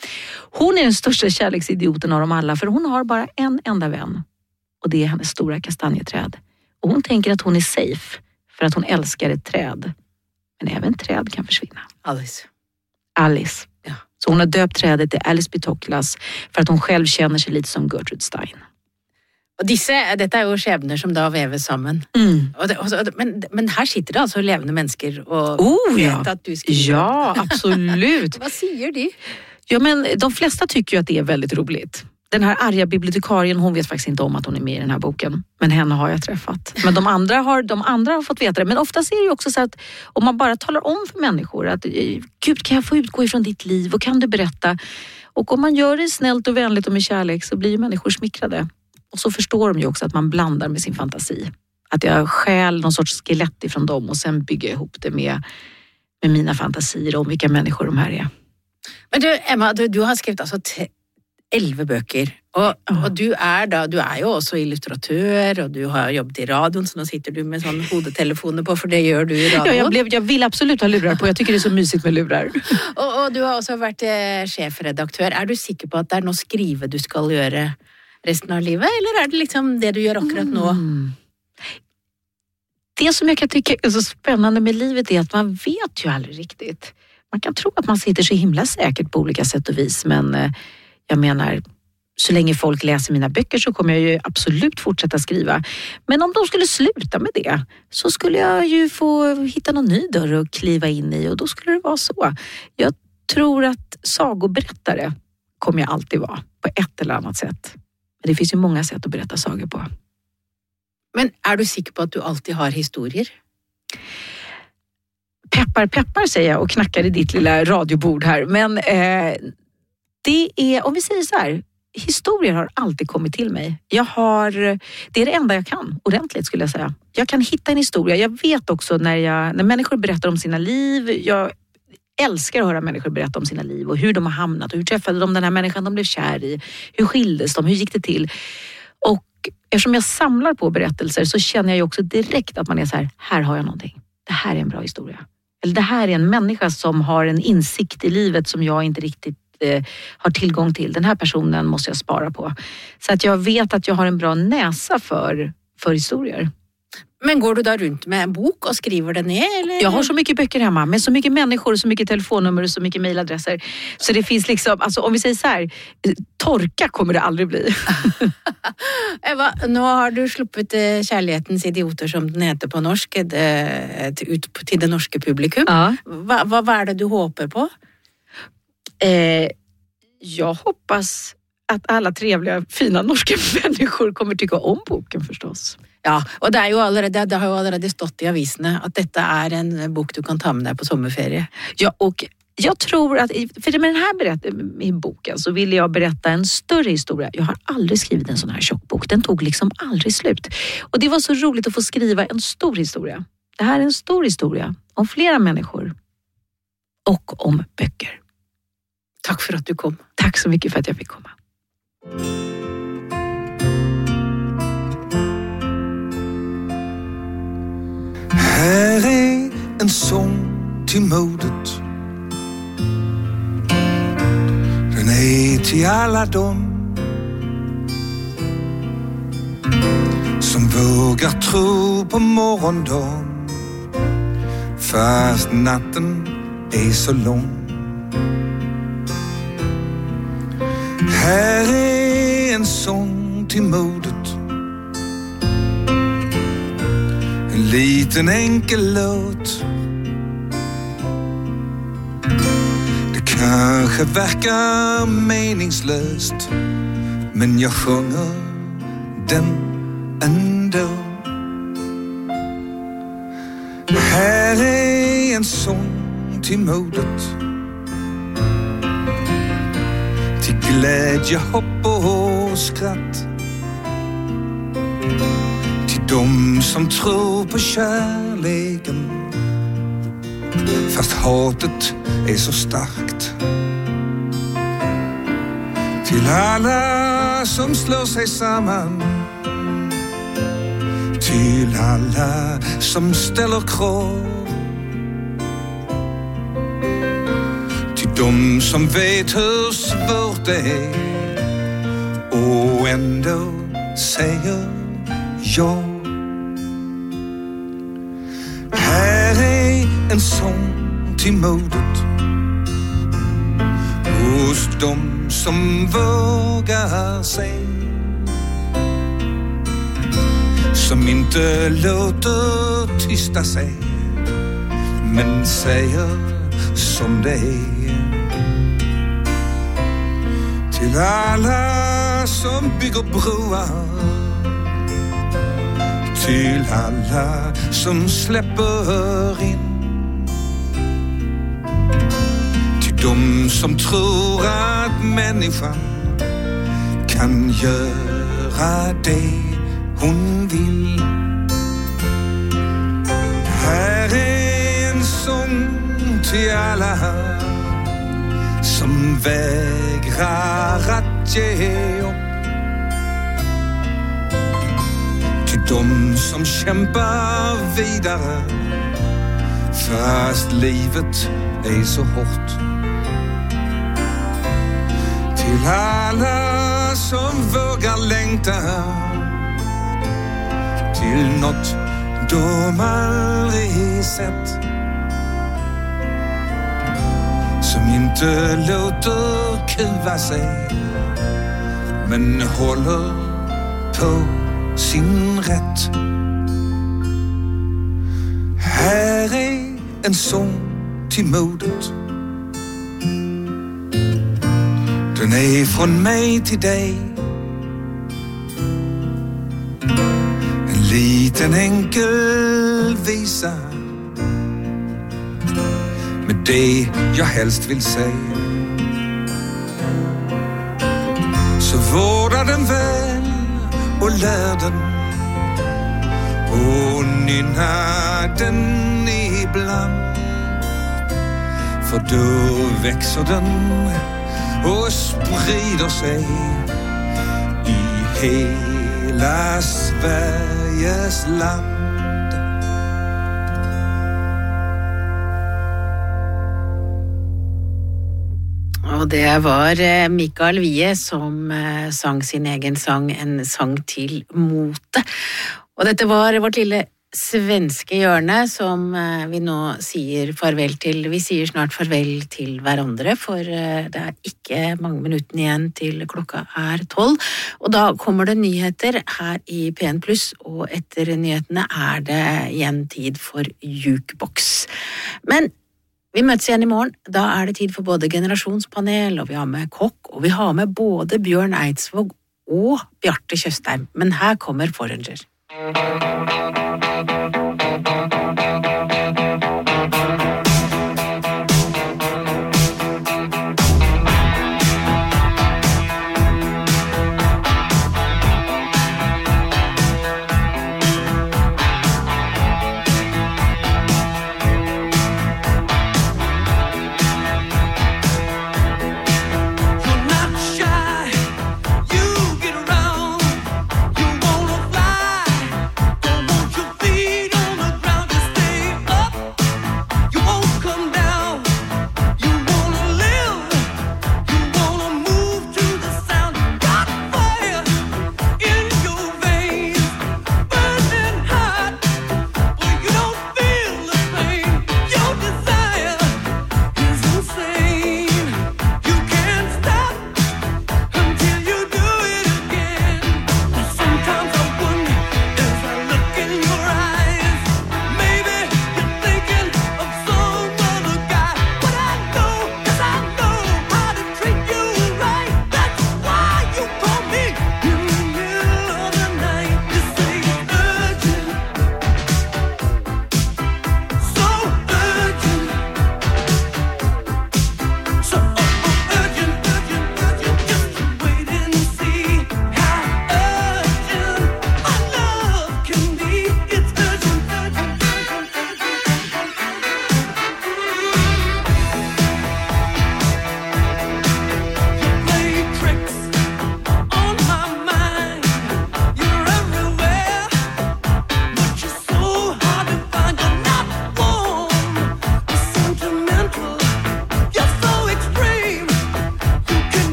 Speaker 9: Hon är den största kärleksidioten av dem alla, för hon har bara en enda vän. Och det är hennes stora kastanjeträd. Och hon tänker att hon är safe för att hon älskar ett träd. Men även träd kan försvinna.
Speaker 4: Alice.
Speaker 9: Alice.
Speaker 4: Ja.
Speaker 9: Så hon har döpt trädet till Alice Bitoklas för att hon själv känner sig lite som Gertrude Stein.
Speaker 4: Och disse, dette er jo skjebner som da veves sammen.
Speaker 9: Mm.
Speaker 4: Og det, og, så- men, men her sitter det altså levende mennesker og
Speaker 9: Oh,
Speaker 4: vet
Speaker 9: ja.
Speaker 4: at du skriver.
Speaker 9: Ja, absolut.
Speaker 4: Hva sier de?
Speaker 9: Ja, men de flesta tycker ju att det är väldigt roligt. Den här arga bibliotekarien, hon vet faktiskt inte om att hon är med i den här boken. Men henne har jag träffat. Men de andra har, de andra har fått veta det. Men ofta är det ju också så att om man bara talar om för människor att Gud, kan jag få utgå ifrån ditt liv och kan du berätta? Och om man gör det snällt och vänligt och med kärlek så blir ju människor smickrade. Och så förstår de ju också att man blandar med sin fantasi. Att jag stjäl någon sorts skelett ifrån dem och sen bygger jag ihop det med, med mina fantasier om vilka människor de här är.
Speaker 4: Men du, Emma, du, du har skrevet altså te- elleve bøker. Og,
Speaker 9: Ja.
Speaker 4: og du er da, du er jo også illustratør, og du har jobbet i radioen, så nå sitter du med sånn hodetelefoner på, for det gjør du i
Speaker 9: Ja,
Speaker 4: radioen.
Speaker 9: jag, blev, jag vill absolut ha lurar på. Jag tycker det är så mysigt med lurar.
Speaker 4: Og, og du har også vært eh, sjefredaktør. Er du sikker på at det er noe skrive du skal gjøre resten av livet, eller er det liksom det du gör akkurat nå?
Speaker 9: Mm. Det som jag kan tycka är så spännande med livet är att man vet ju aldrig riktigt. Man kan tro att man sitter så himla säkert på olika sätt och vis, men eh, jag menar, så länge folk läser mina böcker så kommer jag ju absolut fortsätta skriva. Men om de skulle sluta med det så skulle jag ju få hitta någon ny dörr att kliva in i, och då skulle det vara så. Jag tror att sagoberättare kommer jag alltid vara på ett eller annat sätt. Men det finns ju många sätt att berätta sagor på.
Speaker 4: Men er du sikker på at du alltid har historier?
Speaker 9: Peppar, peppar säger jag och knackar i ditt lilla radiobord här. Men eh, det är, om vi säger så här, historier har alltid kommit till mig. Jag har, det är det enda jag kan, ordentligt skulle jag säga. Jag kan hitta en historia. Jag vet också när, jag, när människor berättar om sina liv. Jag älskar att höra människor berätta om sina liv och hur de har hamnat och hur träffade de den här människan de blev kär i. Hur skildes de? Hur gick det till? Och eftersom jag samlar på berättelser så känner jag ju också direkt att man är så här, här har jag någonting. Det här är en bra historia. Eller det här är en människa som har en insikt i livet som jag inte riktigt eh, har tillgång till. Den här personen måste jag spara på. Så att jag vet att jag har en bra näsa för, för historier.
Speaker 4: Men går du da rundt med en bok og skriver det ned, eller?
Speaker 9: Jag har så mycket böcker hemma med så mycket människor, så mycket telefonnummer och så mycket mejladresser. Så det finns liksom, alltså om vi säger så här, torka kommer det aldrig bli.
Speaker 4: Eva, nå har du sluppet eh, Kjærlighetens idioter, som den heter på norsk, det, til, ut til det norske publikum.
Speaker 9: Ja.
Speaker 4: Hva, hva, hva er det du håper på?
Speaker 9: Eh, jag hoppas att alla trevliga, fina norska människor kommer tycka om boken förstås.
Speaker 4: Ja, og det er jo allerede, det har jo allerede stått i avisene at dette er en bok du kan ta med deg på sommerferie.
Speaker 9: Ja, och jag tror att, för med den här berätt, i boken så ville jag berätta en större historia. Jag har aldrig skrivit en sån här tjock bok. Den tog liksom aldrig slut. Och det var så roligt att få skriva en stor historia. Det här är en stor historia om flera människor och om böcker.
Speaker 4: Tack för att du kom.
Speaker 9: Tack så mycket för att jag fick komma.
Speaker 7: Här är en sång till modet. Den är till alla dem som vågar tro på morgondagen fast natten är så lång. Här är en sång till modet. En liten enkel låt. Det kanske verkar meningslöst, men jag sjunger den ändå. Här är en sång till modet. Till glädje, hopp och skratt. Till de som tror på kärleken fast hatet är så starkt. Till alla som slår sig samman. Till alla som ställer krav. Till de som vet hur svårt det är och ändå säger ja. Här är en sång till modet hos de som vågar sig, som inte låter tysta sig men säger som det är. Till alla som bygger broar, till alla som släpper in, till de som tror att människan kan göra det hon vill. Här är en sång till alla som vägrar att ge upp, till de som kämpar vidare fast livet är så hårt, till alla som vågar längta till något de aldrig sett, som inte låter kuva sig men håller på sin rätt. Här är en sång till modet. Den är från mig till dig, en liten enkel visa med det jag helst vill säga. Så vårda den väl och lär den och nynna den ibland, för då växer den och sprider sig i hela Sveriges land.
Speaker 4: Og det var Mikael Wiehe som sang sin egen sang, en sang til mote. Og dette var vårt lille svenske hjørne som vi nå sier farvel til. Vi sier snart farvel til hverandre, for det er ikke mange minuttene igjen til klokka er tolv. Og da kommer det nyheter her i P en pluss, og etter nyhetene er det igjen tid for Jukebox. Men vi møtes igjen i morgen. Da er det tid for både generasjonspanel, og vi har med kokk, og vi har med både Bjørn Eidsvåg og Bjarte Tjøstheim. Men her kommer Foreigner.
Speaker 10: Don't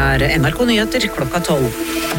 Speaker 10: er N R K Nyheter klokka tolv.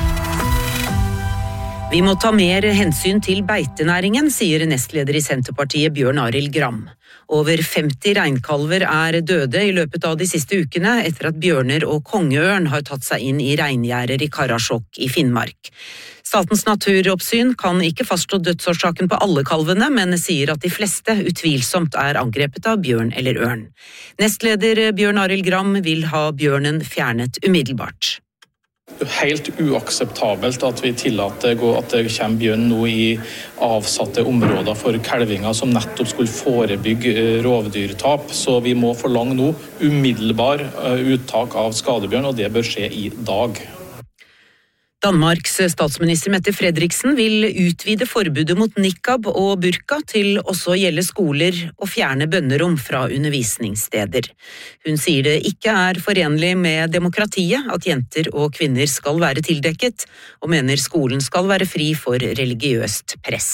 Speaker 10: Vi må ta mer hensyn til beitenæringen, sier nestleder i Senterpartiet Bjørn Arild Gram. Over femti reinkalver er døde i løpet av de siste ukene etter at bjørner og kongeørn har tatt seg inn i reingjerder i Karasjok i Finnmark. Statens naturoppsyn kan ikke fastslå dødsårsaken på alle kalvene, men sier at de fleste utvilsomt er angrepet av bjørn eller ørn. Nestleder Bjørn Arild Gram vil ha bjørnen fjernet umiddelbart.
Speaker 11: Det er helt uakseptabelt at vi tillater at det kommer bjørn nå i avsatte områder for kalvinger som nettopp skulle forebygge rovdyrtap, så vi må forlange nå umiddelbar uttak av skadebjørn, og det bør skje i dag.
Speaker 10: Danmarks statsminister Mette Frederiksen vil utvide forbudet mot niqab og burka til også å gjelde skoler og fjerne bønnerom fra undervisningssteder. Hun sier det ikke er forenlig med demokratiet at jenter og kvinner skal være tildekket, og mener skolen skal være fri for religiøst press.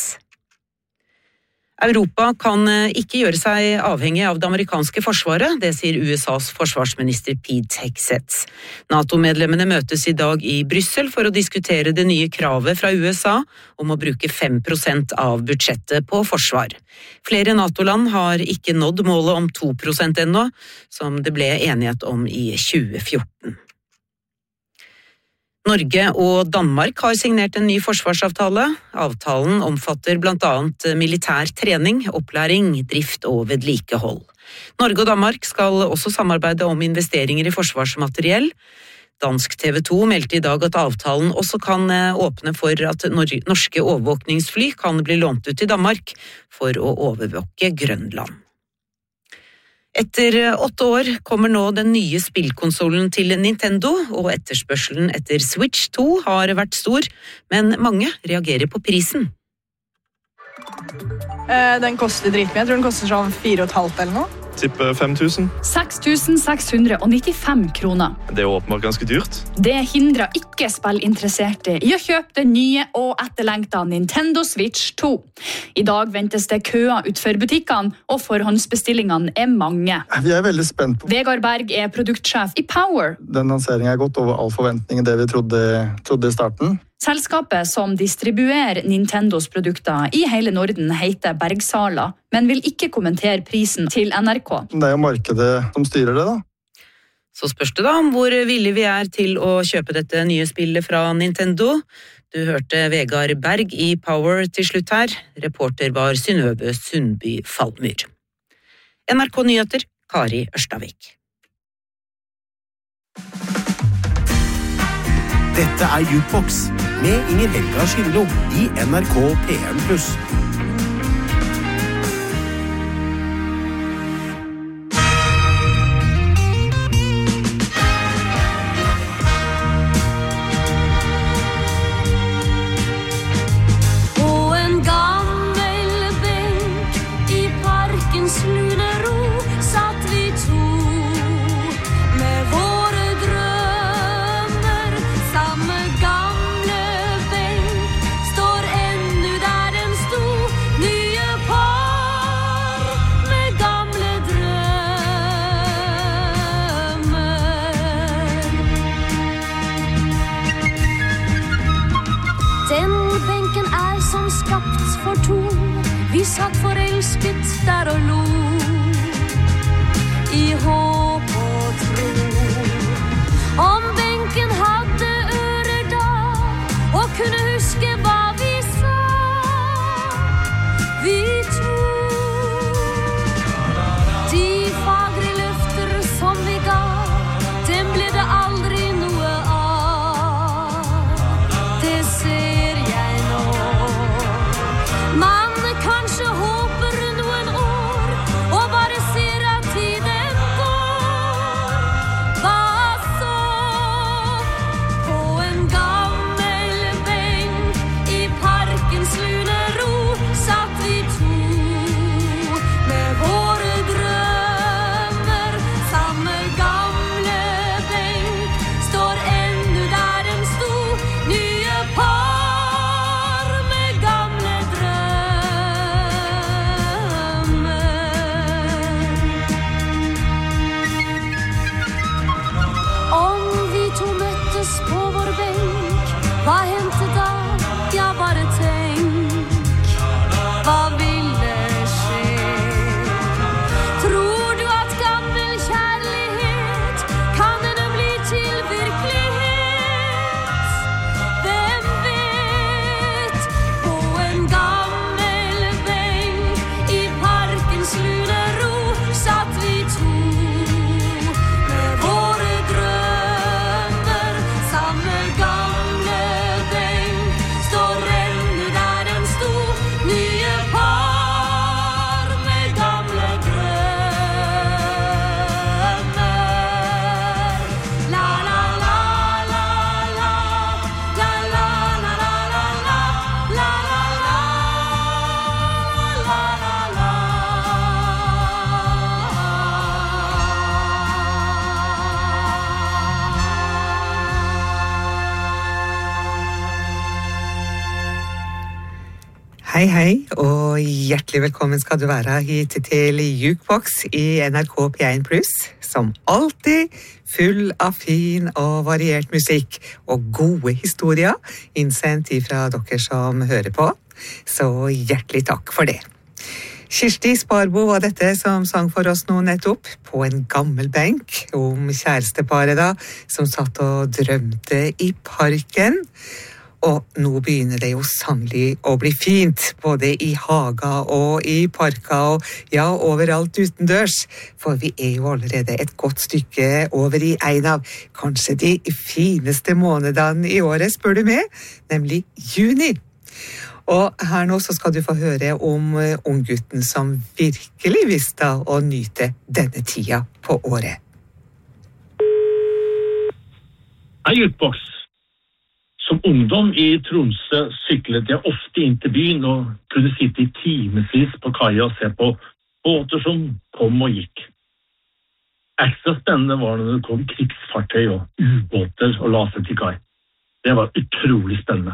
Speaker 10: Europa kan ikke gjøre seg avhengig av det amerikanske forsvaret, det sier U S A's forsvarsminister Pete Hegseth. NATO-medlemmene møtes i dag i Brussel for å diskutere det nye kravet fra U S A om å bruke fem prosent av budsjettet på forsvar. Flere NATO-land har ikke nådd målet om to prosent ennå, som det ble enighet om i tjue fjorten. Norge og Danmark har signert en ny forsvarsavtale. Avtalen omfatter blant annet militær trening, opplæring, drift og vedlikehold. Norge og Danmark skal også samarbeide om investeringer i forsvarsmateriell. Dansk T V to meldte i dag at avtalen også kan åpne for at norske overvåkningsfly kan bli lånt ut til Danmark for å overvåke Grønland. Etter åtte år kommer nå den nye spillkonsolen til Nintendo, og etterspørselen etter Switch to har vært stor, men mange reagerer på prisen.
Speaker 12: Den koster dritmye. Jeg tror den koster sånn fire og et halvt eller noe.
Speaker 13: Tipper fem tusen.
Speaker 14: seks tusen seks hundre nittifem kroner.
Speaker 13: Det er åpenbart ganske dyrt.
Speaker 14: Det hindrer ikke spillinteresserte i å kjøpe den nye og etterlengta Nintendo Switch to. I dag ventes det køer utfor butikkene, og forhåndsbestillingene er mange.
Speaker 15: Vi er veldig spent på.
Speaker 14: Vegard Berg er produktsjef i Power.
Speaker 15: Den lanseringen er gått over all forventning det vi trodde, trodde i starten.
Speaker 14: Selskapet som distribuerer Nintendos produkter i hele Norden heter Bergsala, men vil ikke kommentere prisen til N R K.
Speaker 15: Det er jo markedet som styrer det da.
Speaker 10: Så spørs det da om hvor villige vi er til å kjøpe dette nye spillet fra Nintendo. Du hørte Vegard Berg i Power til slutt her. Reporter var Synnøve Sundby Fallmyr. N R K Nyheter, Kari Ørstavik.
Speaker 3: Dette er Jukebox med Inger Helga Skindlo i N R K P en pluss.
Speaker 16: Vi satt forelsket der og lo, i håp og tro. Om benken hadde ører da, og kunne huske hva vi sa, vi to. De fagre løfter som vi ga, dem ble det aldri noe av. Det ser jeg nå. Man kanskje håper noen år
Speaker 17: Hei, hei, og hjertelig velkommen skal du være hit til Jukebox i N R K P én pluss. Som alltid full av fin og variert musikk og gode historier innsendt fra dere som hører på. Så hjertelig takk for det. Kirsti Sparbo var dette som sang for oss nå nettopp på en gammel benk om kjæresteparet da, som satt og drømte i parken. Og nå begynner det jo sannelig å bli fint, både i haga og i parka og ja, overalt utendørs. For vi er jo allerede et godt stykke over i en av kanskje de fineste månedene i året, spør du meg, nemlig juni. Og her nå så skal du få høre om unggutten som virkelig visste å nyte denne tida på året.
Speaker 18: Hei, Jukebox. Som ungdom i Tromsø syklet jeg ofte inn til byen og kunne sitte i timesvis på kaia og se på båter som kom og gikk. Ekstra spennende var når det kom krigsfartøy og ubåter og la seg til kai. Det var utrolig spennende.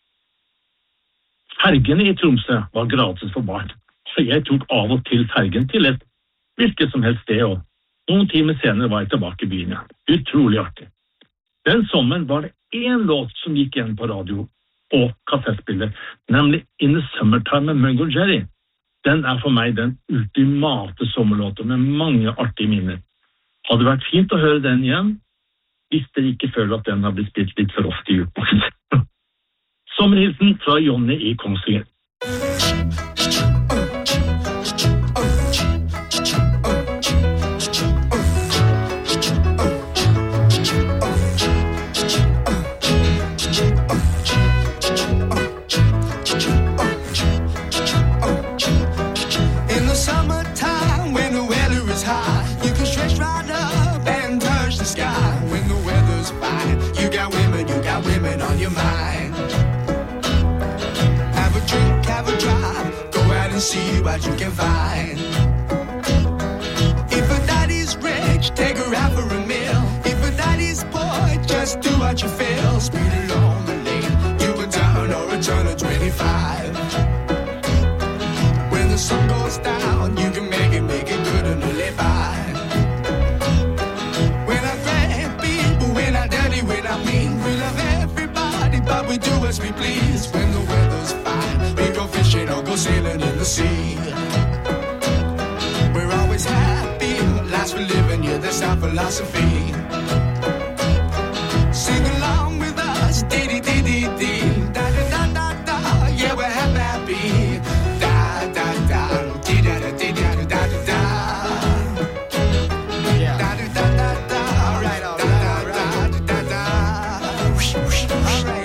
Speaker 18: Fergene i Tromsø var gratis for barn, så jeg tok av og til fergen til et hvilket som helst sted, og noen timer senere var jeg tilbake i byen. Utrolig artig. Den sommeren var det en låt som gikk igjen på radio og kassettspiller, nemlig In the Summertime med Mungo Jerry. Den er for meg den ultimate sommerlåten med mange artige minner. Hadde vært fint å høre den igjen, hvis dere ikke føler at den har blitt spilt litt for ofte i Jukebox. Sommerhilsen fra Jonny i Kongsvinger.
Speaker 19: See what you can find. If a daddy's rich, take her out for a meal. If a daddy's poor, just do what you feel. Speed along the lane, you can turn or a turn of twenty-five. When the sun goes down, you can make it, make it good and live by. We're not great people, we're not dirty, we're not mean. We love everybody, but we do as we please. When the weather's fine, we go fishing or go sailing in the sea. We're always happy, last we're living, yeah, that's our philosophy. Sing along with us, dee-dee-dee-dee-dee, da-da-da-da-da, yeah, we're happy, da-da-da, dee-da-da-dee-da-da-da-da. Da-da-da-da-da, all right, all right, all right, da-da-da, whoosh, whoosh, all right.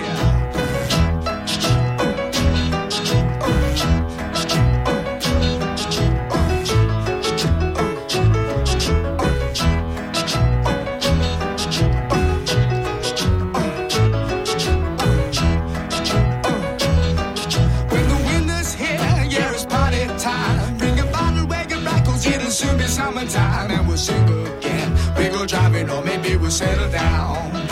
Speaker 19: Soon be summertime and we'll sing again. We go driving or maybe we'll settle down.